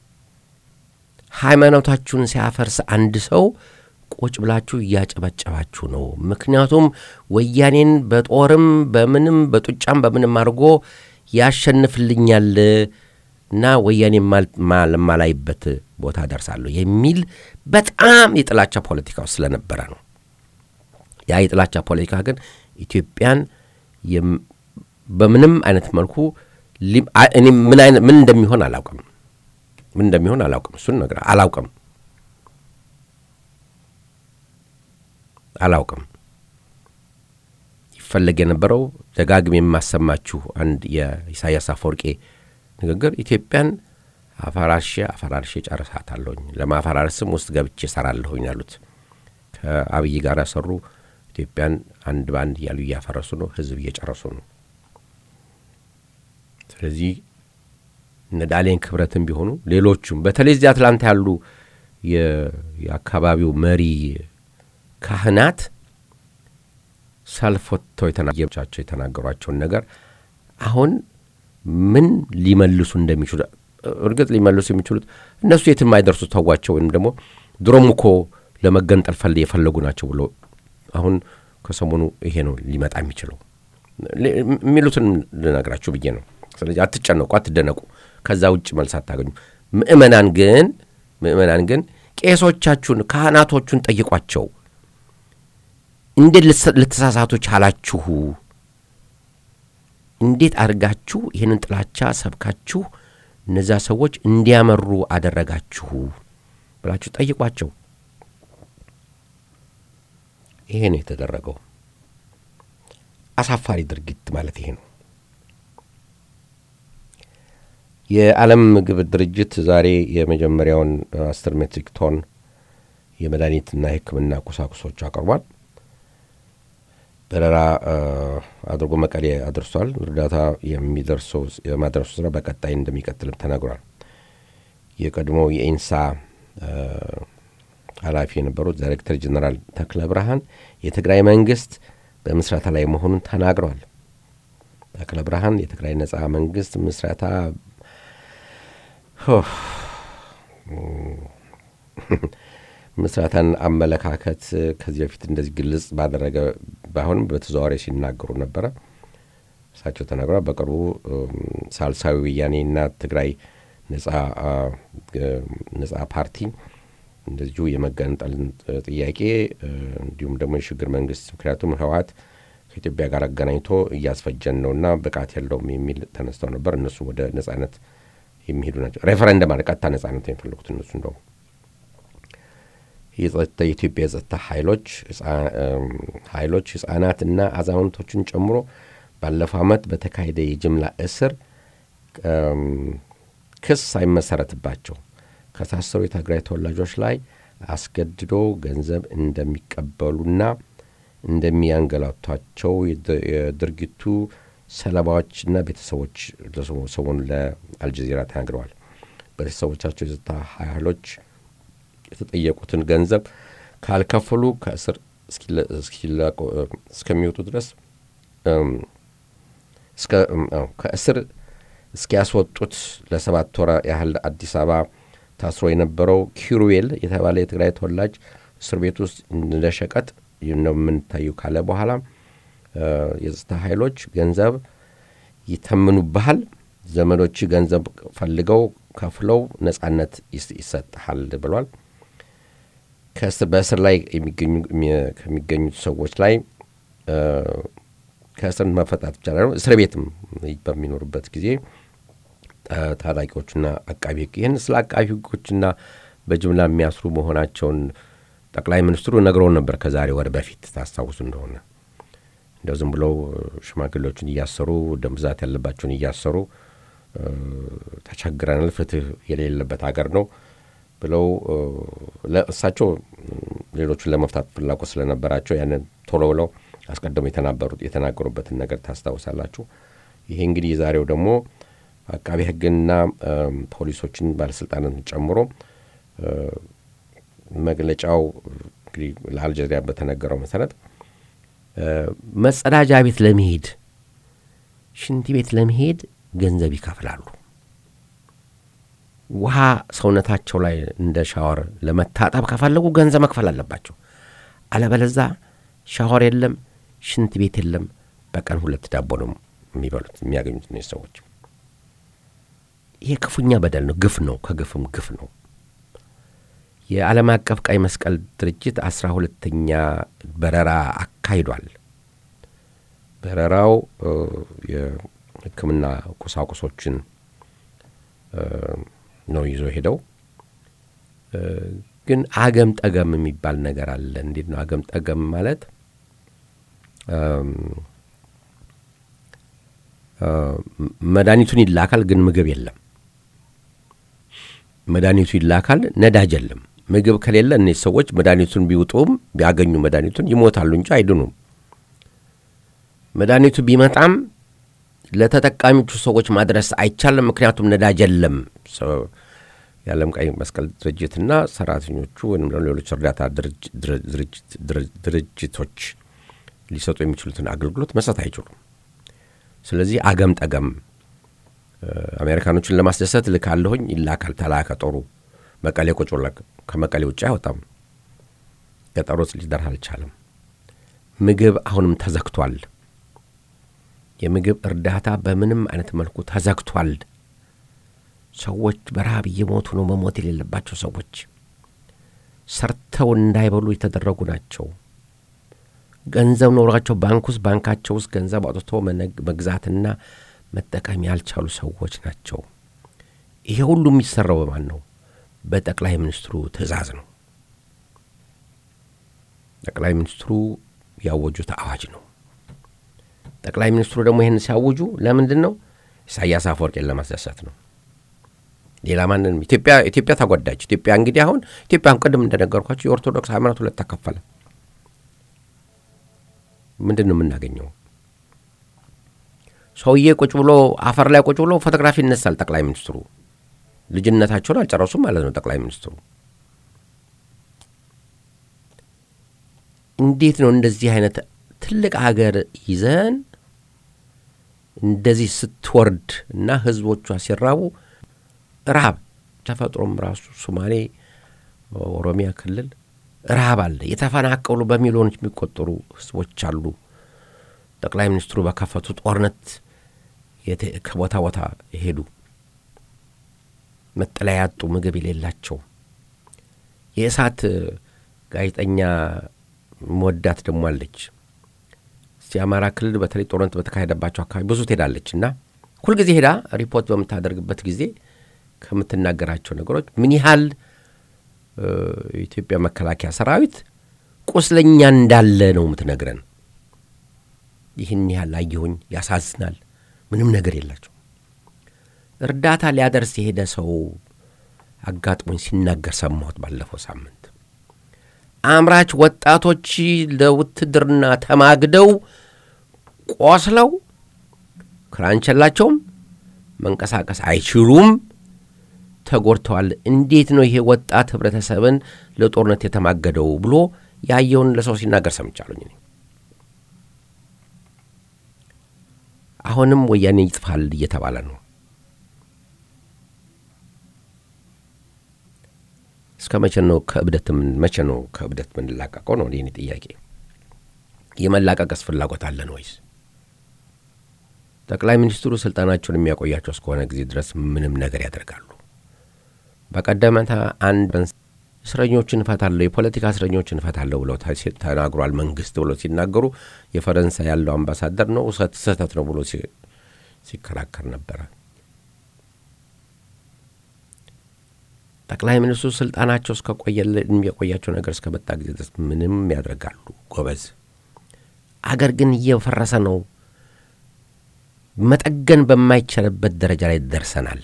ሃይማኖታችሁን ሲያፈርስ አንድ ሰው ቁጭ ብላችሁ ያጨበጨባችሁ ነው ምክንያቱም ወያኔን በጦርም በምንም በጡጫም በምንም አድርጎ ያሸንፍልኛል እና ወያኔ ማለማላይበት ቦታ ደርሳለሁ የሚል በጣም የጥላቻ ፖለቲካው ስለነበረ ነው ያ የጥላቻ ፖለቲካ ግን ኢትዮጵያን በምንም አይነት መልኩ እኔ ምን አይነት ምን እንደሚሆን አላውቅም ምን እንደሚሆን አላውቅም እሱን ነገር አላውቅም አላውቅም ይፈልግ የነበረው ደጋግሜ የማሰማችሁ አንድ የኢሳያስ አፈወርቂ ንግግር ኢትዮጵያን አፈራርሼ አፈራርሼ ጨርሳታለሁኝ ለማፈራረስም ውስጥ ገብቼ ሰራለሁኝ ያሉት ከአብይ ጋር ሰሩ ኢትዮጵያን አንድ ባንድ ያሉ ያፈረሱ ነው ህዝብ እየጨረሱ ነው ስለዚህ ነዳሌን ክብረትም ቢሆኑ ሌሎችም በተለይ እዚህ አትላንታ ያሉ የአካባቢው መሪ ካህናት ሰልፎቶ የተናገሯቸው የተናገሯቸው ነገር አሁን ምን ሊመልሱ እንደሚችሉ እርግጥ ሊመልሱ የሚችሉት እነሱ የትም አይደርሱ ተዋቸው ወይም ደግሞ ድሮምኮ ለመገንጠል ፈል የፈለጉ ናቸው ብሎ አሁን ከሰሞኑ ይሄ ነው ሊመጣ የሚችለው ሚሉትን ልነግራችሁ ብዬ ነው ስለዚህ አትጨነቁ አትደነቁ ከዛ ውጭ መልስ አታገኙ ምእመናን ግን ምእመናን ግን ቄሶቻችሁን ካህናቶቹን ጠይቋቸው እንዴት ልትሳሳቱ ቻላችሁ እንዴት አርጋችሁ ይሄንን ጥላቻ ሰብካችሁ እነዛ ሰዎች እንዲያመሩ አደረጋችሁ ብላችሁ ጠይቋቸው ይሄ ነው የተደረገው አሳፋሪ ድርጊት ማለት ይሄ ነው የዓለም ምግብ ድርጅት ዛሬ የመጀመሪያውን አስር ሜትሪክ ቶን የመድኃኒትና የሕክምና ቁሳቁሶች አቅርቧል በረራ አድርጎ መቀሌ አድርሷል እርዳታ የሚደርሰው የማድረሱ ስራ በቀጣይ እንደሚቀጥልም ተናግሯል የቀድሞ የኢንሳ ኃላፊ የነበሩት ዳይሬክተር ጀነራል ተክለ ብርሃን የትግራይ መንግስት በመስራታ ላይ መሆኑን ተናግረዋል ተክለ ብርሃን የትግራይ ነጻ መንግስት መስራታ መስራታን አመለካከት ከዚህ በፊት እንደዚህ ግልጽ ባደረገ ባይሆንም በተዘዋዋሪ ሲናገሩ ነበር እሳቸው ተናግረው በቅርቡ ሳልሳዊ ወያኔና ትግራይ ነጻ ነጻ ፓርቲ እንደዚሁ የመገንጠል ጥያቄ እንዲሁም ደግሞ የሽግግር መንግስት ምክንያቱም ህወሓት ከኢትዮጵያ ጋር አገናኝቶ እያስፈጀን ነውና ብቃት የለውም የሚል ተነስተው ነበር እነሱ ወደ ነጻነት የሚሄዱ ናቸው ሬፈረንደም አርቃታ ነጻነት የሚፈልጉት እነሱ እንደው የኢትዮጵያ የጸጥታ ኃይሎች ኃይሎች ህፃናትና አዛውንቶችን ጨምሮ ባለፈው አመት በተካሄደ የጅምላ እስር ክስ ሳይመሰረትባቸው ከታሰሩ የትግራይ ተወላጆች ላይ አስገድዶ ገንዘብ እንደሚቀበሉና እንደሚያንገላቷቸው የድርጊቱ ሰለባዎችና ቤተሰቦች ለሰሞኑ ለአልጀዚራ ተናግረዋል ቤተሰቦቻቸው የጸጥታ ኃይሎች የተጠየቁትን ገንዘብ ካልከፈሉ ከእስር እስከሚወጡ ድረስ እስከ ከእስር እስኪያስወጡት ለሰባት ወር ያህል አዲስ አበባ ታስሮ የነበረው ኪሩዌል የተባለ የትግራይ ተወላጅ እስር ቤት ውስጥ እንደሸቀጥ ነው ምን ታዩ ካለ በኋላ የጸጥታ ኃይሎች ገንዘብ ይተምኑብሃል ዘመዶች ገንዘብ ፈልገው ከፍለው ነጻነት ይሰጣል ብሏል ከእስር በእስር ላይ የሚገኙ ከሚገኙት ሰዎች ላይ ከእስር መፈታት ይቻላል። እስር ቤትም በሚኖርበት ጊዜ ታጣቂዎችና አቃቢ ሕግ ይህን ስለ አቃቢ ሕጎችና በጅምላ የሚያስሩ መሆናቸውን ጠቅላይ ሚኒስትሩ ነግረውን ነበር ከዛሬ ወር በፊት ታስታውሱ እንደሆነ። እንደው ዝም ብለው ሽማግሌዎችን እያሰሩ ደም ብዛት ያለባቸውን እያሰሩ ተቸግረናል፣ ፍትህ የሌለበት ሀገር ነው ብለው ለእሳቸው ሌሎችን ለመፍታት ፍላጎት ስለነበራቸው ያንን ቶሎ ብለው አስቀድመው የተናገሩት የተናገሩበትን ነገር ታስታውሳላችሁ። ይሄ እንግዲህ የዛሬው ደግሞ አቃቢ ሕግና ፖሊሶችን ባለስልጣናትን ጨምሮ መግለጫው እንግዲህ ለአልጀዚራ በተነገረው መሰረት መጸዳጃ ቤት ለመሄድ ሽንት ቤት ለመሄድ ገንዘብ ይከፍላሉ። ውሃ ሰውነታቸው ላይ እንደ ሻወር ለመታጠብ ከፈለጉ ገንዘብ መክፈል አለባቸው። አለበለዛ ሻወር የለም፣ ሽንት ቤት የለም። በቀን ሁለት ዳቦ ነው የሚበሉት የሚያገኙት ነው ሰዎች። ይሄ ክፉኛ በደል ነው፣ ግፍ ነው፣ ከግፍም ግፍ ነው። የዓለም አቀፍ ቀይ መስቀል ድርጅት አስራ ሁለተኛ በረራ አካሂዷል። በረራው የሕክምና ቁሳቁሶችን ነው ይዞ ሄደው። ግን አገም ጠገም የሚባል ነገር አለ። እንዴት ነው አገም ጠገም ማለት? መድኃኒቱን ይላካል፣ ግን ምግብ የለም። መድኃኒቱ ይላካል፣ ነዳጅ የለም። ምግብ ከሌለ እነዚህ ሰዎች መድኃኒቱን ቢውጡም ቢያገኙ መድኃኒቱን ይሞታሉ እንጂ አይድኑም። መድኃኒቱ ቢመጣም ለተጠቃሚዎቹ ሰዎች ማድረስ አይቻልም፣ ምክንያቱም ነዳጅ የለም። የዓለም ቀይ መስቀል ድርጅትና ሰራተኞቹ ወይም ሌሎች እርዳታ ድርጅቶች ሊሰጡ የሚችሉትን አገልግሎት መስጠት አይችሉም። ስለዚህ አገም ጠገም አሜሪካኖችን ለማስደሰት ልካለሁኝ ይላካል። ተላከ ጦሩ መቀሌ ቁጭ ብሎ ከመቀሌ ውጭ አይወጣም። ገጠሮች ሊደርስ አልቻለም። ምግብ አሁንም ተዘግቷል። የምግብ እርዳታ በምንም አይነት መልኩ ተዘግቷል። ሰዎች በረሃብ እየሞቱ ነው። መሞት የሌለባቸው ሰዎች ሰርተው እንዳይበሉ የተደረጉ ናቸው። ገንዘብ ኖሯቸው ባንክ ውስጥ ባንካቸው ውስጥ ገንዘብ አውጥቶ መግዛትና መጠቀም ያልቻሉ ሰዎች ናቸው። ይሄ ሁሉ የሚሰራው በማን ነው? በጠቅላይ ሚኒስትሩ ትእዛዝ ነው። ጠቅላይ ሚኒስትሩ ያወጁት አዋጅ ነው። ጠቅላይ ሚኒስትሩ ደግሞ ይሄን ሲያወጁ ለምንድን ነው? ኢሳያስ አፈወርቂን ለማስደሰት ነው። ሌላ ማንንም ኢትዮጵያ ኢትዮጵያ ተጎዳች። ኢትዮጵያ እንግዲህ አሁን ኢትዮጵያን ቅድም እንደነገርኳችሁ የኦርቶዶክስ ሃይማኖት ሁለት ተከፈለ። ምንድን ነው የምናገኘው? ሰውዬ ቁጭ ብሎ አፈር ላይ ቁጭ ብሎ ፎቶግራፊ ይነሳል። ጠቅላይ ሚኒስትሩ ልጅነታቸውን አልጨረሱም ማለት ነው። ጠቅላይ ሚኒስትሩ እንዴት ነው እንደዚህ አይነት ትልቅ ሀገር ይዘን እንደዚህ ስትወርድ እና ህዝቦቿ ሲራቡ ረሃብ ተፈጥሮም ራሱ ሶማሌ ኦሮሚያ ክልል ረሃብ አለ። የተፈናቀሉ በሚሊዮኖች የሚቆጠሩ ህዝቦች አሉ። ጠቅላይ ሚኒስትሩ በከፈቱ ጦርነት ከቦታ ቦታ ሄዱ። መጠለያ ያጡ፣ ምግብ የሌላቸው የእሳት ጋዜጠኛ መወዳት ደግሞ አለች። የአማራ ክልል በተለይ ጦርነት በተካሄደባቸው አካባቢ ብዙ ትሄዳለችና ሁልጊዜ ሄዳ ሪፖርት በምታደርግበት ጊዜ ከምትናገራቸው ነገሮች ምን ያህል የኢትዮጵያ መከላከያ ሰራዊት ቁስለኛ እንዳለ ነው የምትነግረን። ይህን ያህል አየሁኝ፣ ያሳዝናል። ምንም ነገር የላቸው። እርዳታ ሊያደርስ የሄደ ሰው አጋጥሞኝ ሲናገር ሰማሁት ባለፈው ሳምንት። አምራች ወጣቶች ለውትድርና ተማግደው ቆስለው ክራንቸላቸውም መንቀሳቀስ አይችሉም፣ ተጎድተዋል። እንዴት ነው ይሄ ወጣት ህብረተሰብን ለጦርነት የተማገደው ብሎ ያየውን ለሰው ሲናገር ሰምቻለሁ። አሁንም ወያኔ ይጥፋል እየተባለ ነው። እስከ መቼ ነው ከእብደት ምን መቼ ነው ከእብደት ምን ላቀቀው ነው የኔ ጥያቄ። የመላቀቅስ ፍላጎት አለን ወይስ? ጠቅላይ ሚኒስትሩ ስልጣናቸውን የሚያቆያቸው እስከሆነ ጊዜ ድረስ ምንም ነገር ያደርጋሉ። በቀደመታ አንድ እስረኞችን ፈታለው የፖለቲካ እስረኞችን ፈታለው ብለው ተናግሯል መንግስት ብለው ሲናገሩ የፈረንሳይ ያለው አምባሳደር ነው ሰተት ነው ብሎ ሲከራከር ነበር። ጠቅላይ ሚኒስትሩ ስልጣናቸው እስከ ቆየልን የሚቆያቸው ነገር እስከ መጣ ጊዜ ድረስ ምንም ያደርጋሉ ጎበዝ። አገር ግን እየፈረሰ ነው። መጠገን በማይቻልበት ደረጃ ላይ ደርሰናል።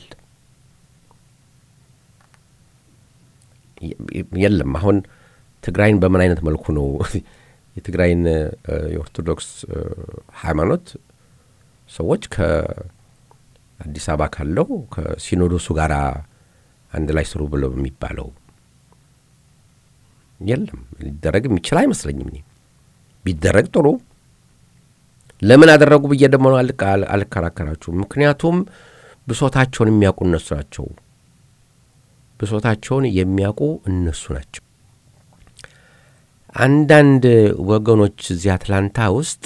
የለም አሁን ትግራይን በምን አይነት መልኩ ነው የትግራይን የኦርቶዶክስ ሃይማኖት ሰዎች ከአዲስ አበባ ካለው ከሲኖዶሱ ጋር አንድ ላይ ስሩ ብለው የሚባለው? የለም ሊደረግ የሚችል አይመስለኝም። እኔ ቢደረግ ጥሩ ለምን አደረጉ ብዬ ደግሞ አልከራከራችሁም። ምክንያቱም ብሶታቸውን የሚያውቁ እነሱ ናቸው። ብሶታቸውን የሚያውቁ እነሱ ናቸው። አንዳንድ ወገኖች እዚህ አትላንታ ውስጥ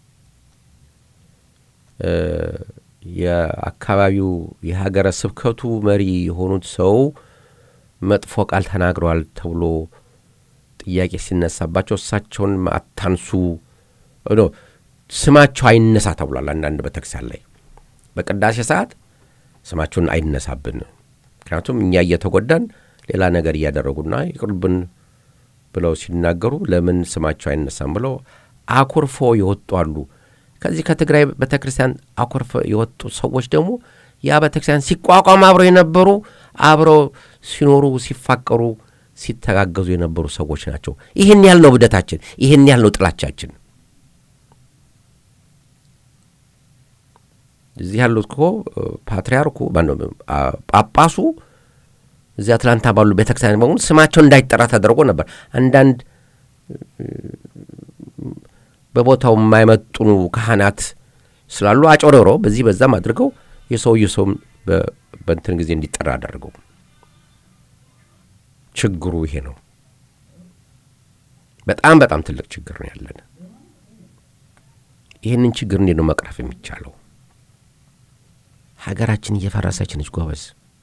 የአካባቢው የሀገረ ስብከቱ መሪ የሆኑት ሰው መጥፎ ቃል ተናግረዋል ተብሎ ጥያቄ ሲነሳባቸው እሳቸውን አታንሱ ነው ስማቸው አይነሳ ተብሏል። አንዳንድ በተክሳል ላይ በቅዳሴ ሰዓት ስማቸውን አይነሳብን ምክንያቱም እኛ እየተጎዳን ሌላ ነገር ያደረጉና ይቅርብን ብለው ሲናገሩ ለምን ስማቸው አይነሳም ብለው አኩርፎ ይወጣሉ። ከዚህ ከትግራይ በተክርስቲያን አኩርፎ የወጡ ሰዎች ደግሞ ያ በተክርስቲያን ሲቋቋም አብረው የነበሩ አብረው ሲኖሩ ሲፋቀሩ ሲተጋገዙ የነበሩ ሰዎች ናቸው። ይሄን ያህል ነው ብደታችን፣ ይሄን ያህል ነው ጥላቻችን። እዚህ ያሉት እኮ ፓትርያርኩ ጳጳሱ እዚህ አትላንታ ባሉ ቤተክርስቲያን በሙሉ ስማቸው እንዳይጠራ ተደርጎ ነበር። አንዳንድ በቦታው የማይመጡኑ ካህናት ስላሉ አጮሮሮ በዚህ በዛም አድርገው የሰውየው ሰው በእንትን ጊዜ እንዲጠራ አደረገው። ችግሩ ይሄ ነው። በጣም በጣም ትልቅ ችግር ነው ያለን። ይሄንን ችግር እንዴት ነው መቅረፍ የሚቻለው? ሀገራችን እየፈረሰች ነች ጎበዝ፣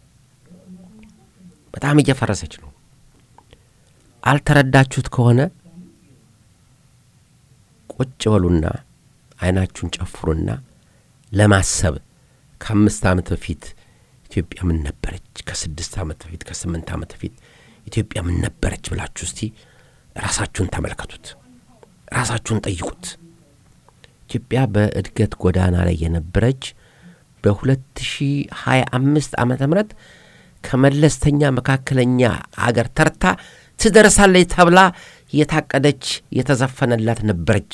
በጣም እየፈረሰች ነው። አልተረዳችሁት ከሆነ ቁጭ በሉና አይናችሁን ጨፍሩና ለማሰብ ከአምስት ዓመት በፊት ኢትዮጵያ ምን ነበረች፣ ከስድስት ዓመት በፊት ከስምንት ዓመት በፊት ኢትዮጵያ ምን ነበረች ብላችሁ እስቲ ራሳችሁን ተመልከቱት፣ ራሳችሁን ጠይቁት። ኢትዮጵያ በእድገት ጎዳና ላይ የነበረች በ2025 ዓመተ ምህረት ከመለስተኛ መካከለኛ አገር ተርታ ትደርሳለች ተብላ የታቀደች የተዘፈነላት ነበረች።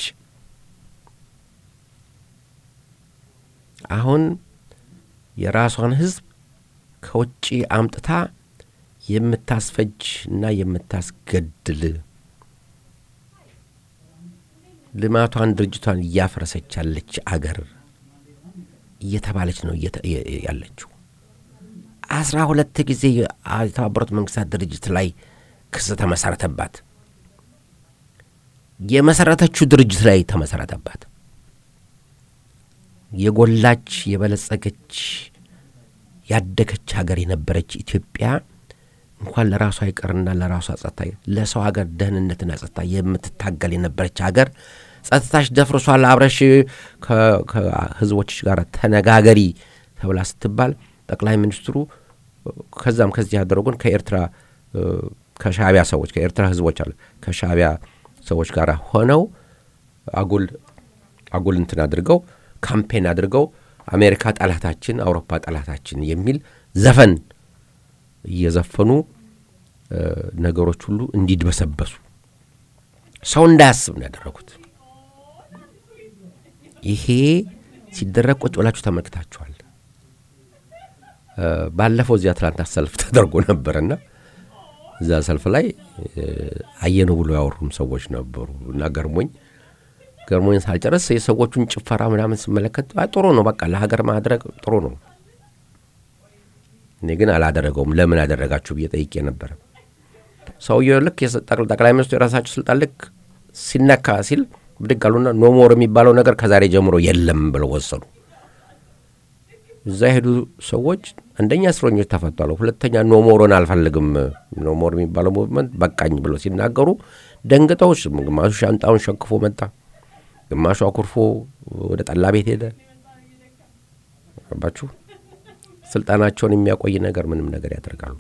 አሁን የራሷን ህዝብ ከውጪ አምጥታ የምታስፈጅና የምታስገድል ልማቷን ድርጅቷን እያፈረሰች ያለች አገር እየተባለች ነው ያለችው። አስራ ሁለት ጊዜ የተባበሩት መንግስታት ድርጅት ላይ ክስ ተመሰረተባት። የመሰረተችው ድርጅት ላይ ተመሰረተባት። የጎላች የበለጸገች ያደገች ሀገር የነበረች ኢትዮጵያ እንኳን ለራሷ አይቀርና ለራሷ ጸጥታ ለሰው ሀገር ደህንነትና ጸጥታ የምትታገል የነበረች ሀገር ጸጥታሽ ደፍርሷል አብረሽ ከህዝቦች ጋር ተነጋገሪ ተብላ ስትባል ጠቅላይ ሚኒስትሩ ከዛም ከዚህ ያደረጉን ከኤርትራ ከሻቢያ ሰዎች ከኤርትራ ህዝቦች አለ ከሻቢያ ሰዎች ጋር ሆነው አጉል አጉል እንትን አድርገው ካምፔን አድርገው አሜሪካ ጠላታችን አውሮፓ ጠላታችን የሚል ዘፈን እየዘፈኑ ነገሮች ሁሉ እንዲድበሰበሱ ሰው እንዳያስብ ነው ያደረጉት። ይሄ ሲደረግ ቁጭ ብላችሁ ተመልክታችኋል። ባለፈው እዚህ አትላንታ ሰልፍ ተደርጎ ነበርና እዛ ሰልፍ ላይ አየኑ ብሎ ያወሩም ሰዎች ነበሩ እና ገርሞኝ ገርሞኝ ሳልጨርስ የሰዎቹን ጭፈራ ምናምን ስመለከት ጥሩ ነው በቃ ለሀገር ማድረግ ጥሩ ነው። እኔ ግን አላደረገውም። ለምን አደረጋችሁ ብዬ ጠይቄ ነበር። ሰውየው ልክ የጠቅላይ ሚኒስትሩ የራሳቸው ስልጣን ልክ ሲነካ ሲል ብድግ አሉና ኖ ሞር የሚባለው ነገር ከዛሬ ጀምሮ የለም ብለው ወሰዱ። እዛ ሄዱ ሰዎች አንደኛ እስረኞች ተፈቷል ሁለተኛ ኖሞሮን አልፈልግም ኖሞር የሚባለው ሙቭመንት በቃኝ ብሎ ሲናገሩ ደንግጠው ግማሹ ሻንጣውን ሸክፎ መጣ ግማሹ አኩርፎ ወደ ጠላ ቤት ሄደ አባቹ ስልጣናቸውን የሚያቆይ ነገር ምንም ነገር ያደርጋሉ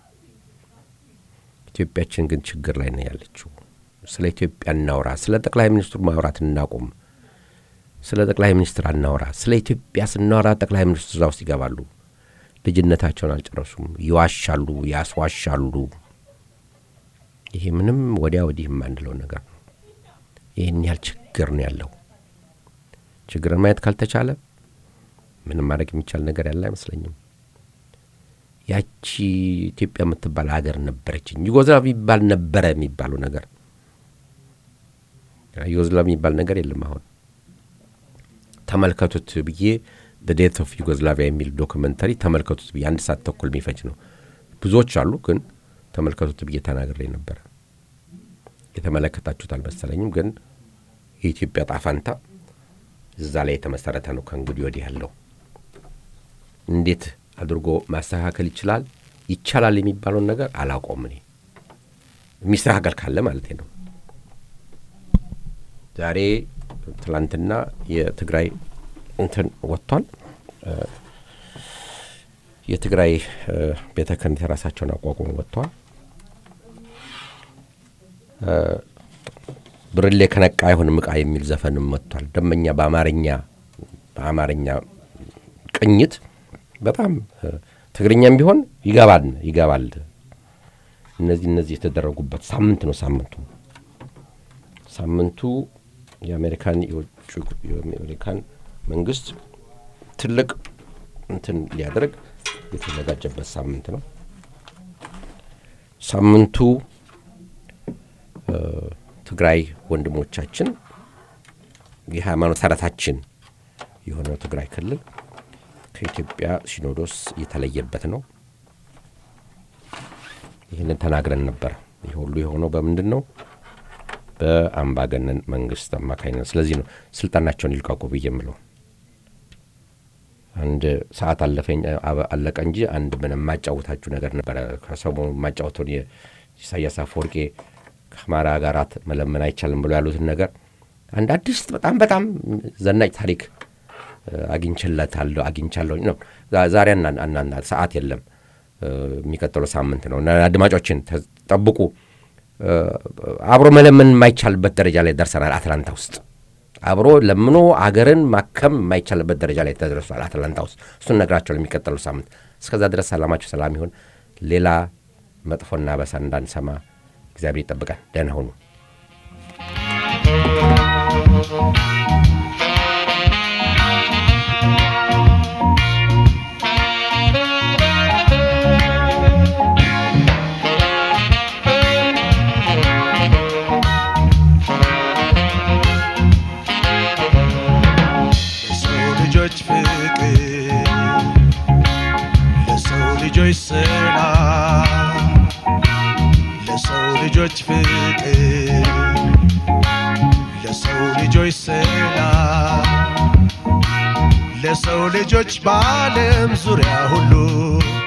ኢትዮጵያችን ግን ችግር ላይ ነው ያለችው ስለ ኢትዮጵያ እናውራ ስለ ጠቅላይ ሚኒስትሩ ማውራት እናቆም ስለ ጠቅላይ ሚኒስትር አናውራ ስለ ኢትዮጵያ ስናወራ ጠቅላይ ሚኒስትሩ ዛው ሲገባሉ ልጅነታቸውን አልጨረሱም ይዋሻሉ ያስዋሻሉ ይሄ ምንም ወዲያ ወዲህ ማንለው ነገር ነው ይሄን ያህል ችግር ነው ያለው ችግርን ማየት ካልተቻለ ምንም ማድረግ የሚቻል ነገር ያለ አይመስለኝም ያቺ ኢትዮጵያ የምትባል ሀገር ነበረች ዩጎዝላቭ ይባል ነበር የሚባለው ነገር ዩጎዝላቭ ይባል ነገር የለም አሁን ተመልከቱት ብዬ the death of Yugoslavia የሚል ዶክመንታሪ ተመልከቱት ብዬ አንድ ሰዓት ተኩል የሚፈጅ ነው ብዙዎች አሉ ግን ተመልከቱት ብዬ ተናግሬ ነበር የተመለከታችሁት አልመሰለኝም ግን የኢትዮጵያ ጣፋንታ እዛ ላይ የተመሰረተ ነው ከእንግዲህ ወዲህ ያለው እንዴት አድርጎ ማስተካከል ይችላል ይቻላል የሚባለው ነገር አላቆም ነኝ የሚስተካከል ካለ ማለት ነው ዛሬ ትላንትና የትግራይ እንትን ወጥቷል የትግራይ ቤተ ክህነት ራሳቸውን አቋቁሞ ወጥቷል ብርሌ ከነቃ አይሆን ምቃ የሚል ዘፈንም ወጥቷል ደመኛ በአማርኛ በአማርኛ ቅኝት በጣም ትግርኛም ቢሆን ይገባል ይገባል እነዚህ እነዚህ የተደረጉበት ሳምንት ነው ሳምንቱ ሳምንቱ የአሜሪካን የአሜሪካን መንግስት ትልቅ እንትን ሊያደርግ የተዘጋጀበት ሳምንት ነው ሳምንቱ ትግራይ ወንድሞቻችን የሃይማኖት ሰራታችን የሆነው ትግራይ ክልል ከኢትዮጵያ ሲኖዶስ የተለየበት ነው ይሄንን ተናግረን ነበር ይሄ ሁሉ የሆነው በመንድነው በአምባገነን መንግስት አማካይነት ስለዚህ ነው ስልጣናቸውን ይልቀቁ ብየምለው አንድ ሰዓት አለፈኝ አለቀ እንጂ አንድ ምንም ማጫወታችሁ ነገር ነበር ከሰሞኑ ማጫወቱን የኢሳያስ አፈወርቂ ከማራ ጋራት መለመን አይቻልም ብሎ ያሉትን ነገር አንድ አዲስ በጣም በጣም ዘናጭ ታሪክ አግኝቻለሁ አግኝቻለሁ ነው ዛሬና አናና ሰዓት የለም የሚቀጥለው ሳምንት ነው እና አድማጮችን ተጠብቁ አብሮ መለመን የማይቻልበት ደረጃ ላይ ደርሰናል አትላንታ ውስጥ አብሮ ለምኖ አገርን ማከም የማይቻልበት ደረጃ ላይ ተደርሷል አትላንታ ውስጥ እሱን ነግራቸው ለሚቀጥለው ሳምንት እስከዛ ድረስ ሰላማችሁ ሰላም ይሁን ሌላ መጥፎና በሳ እንዳንሰማ እግዚአብሔር ይጠብቀን ደህና ሁኑ ለሰው ልጆች ፍቅር ለሰው ልጆች ሰላም ለሰው ልጆች በዓለም ዙሪያ ሁሉ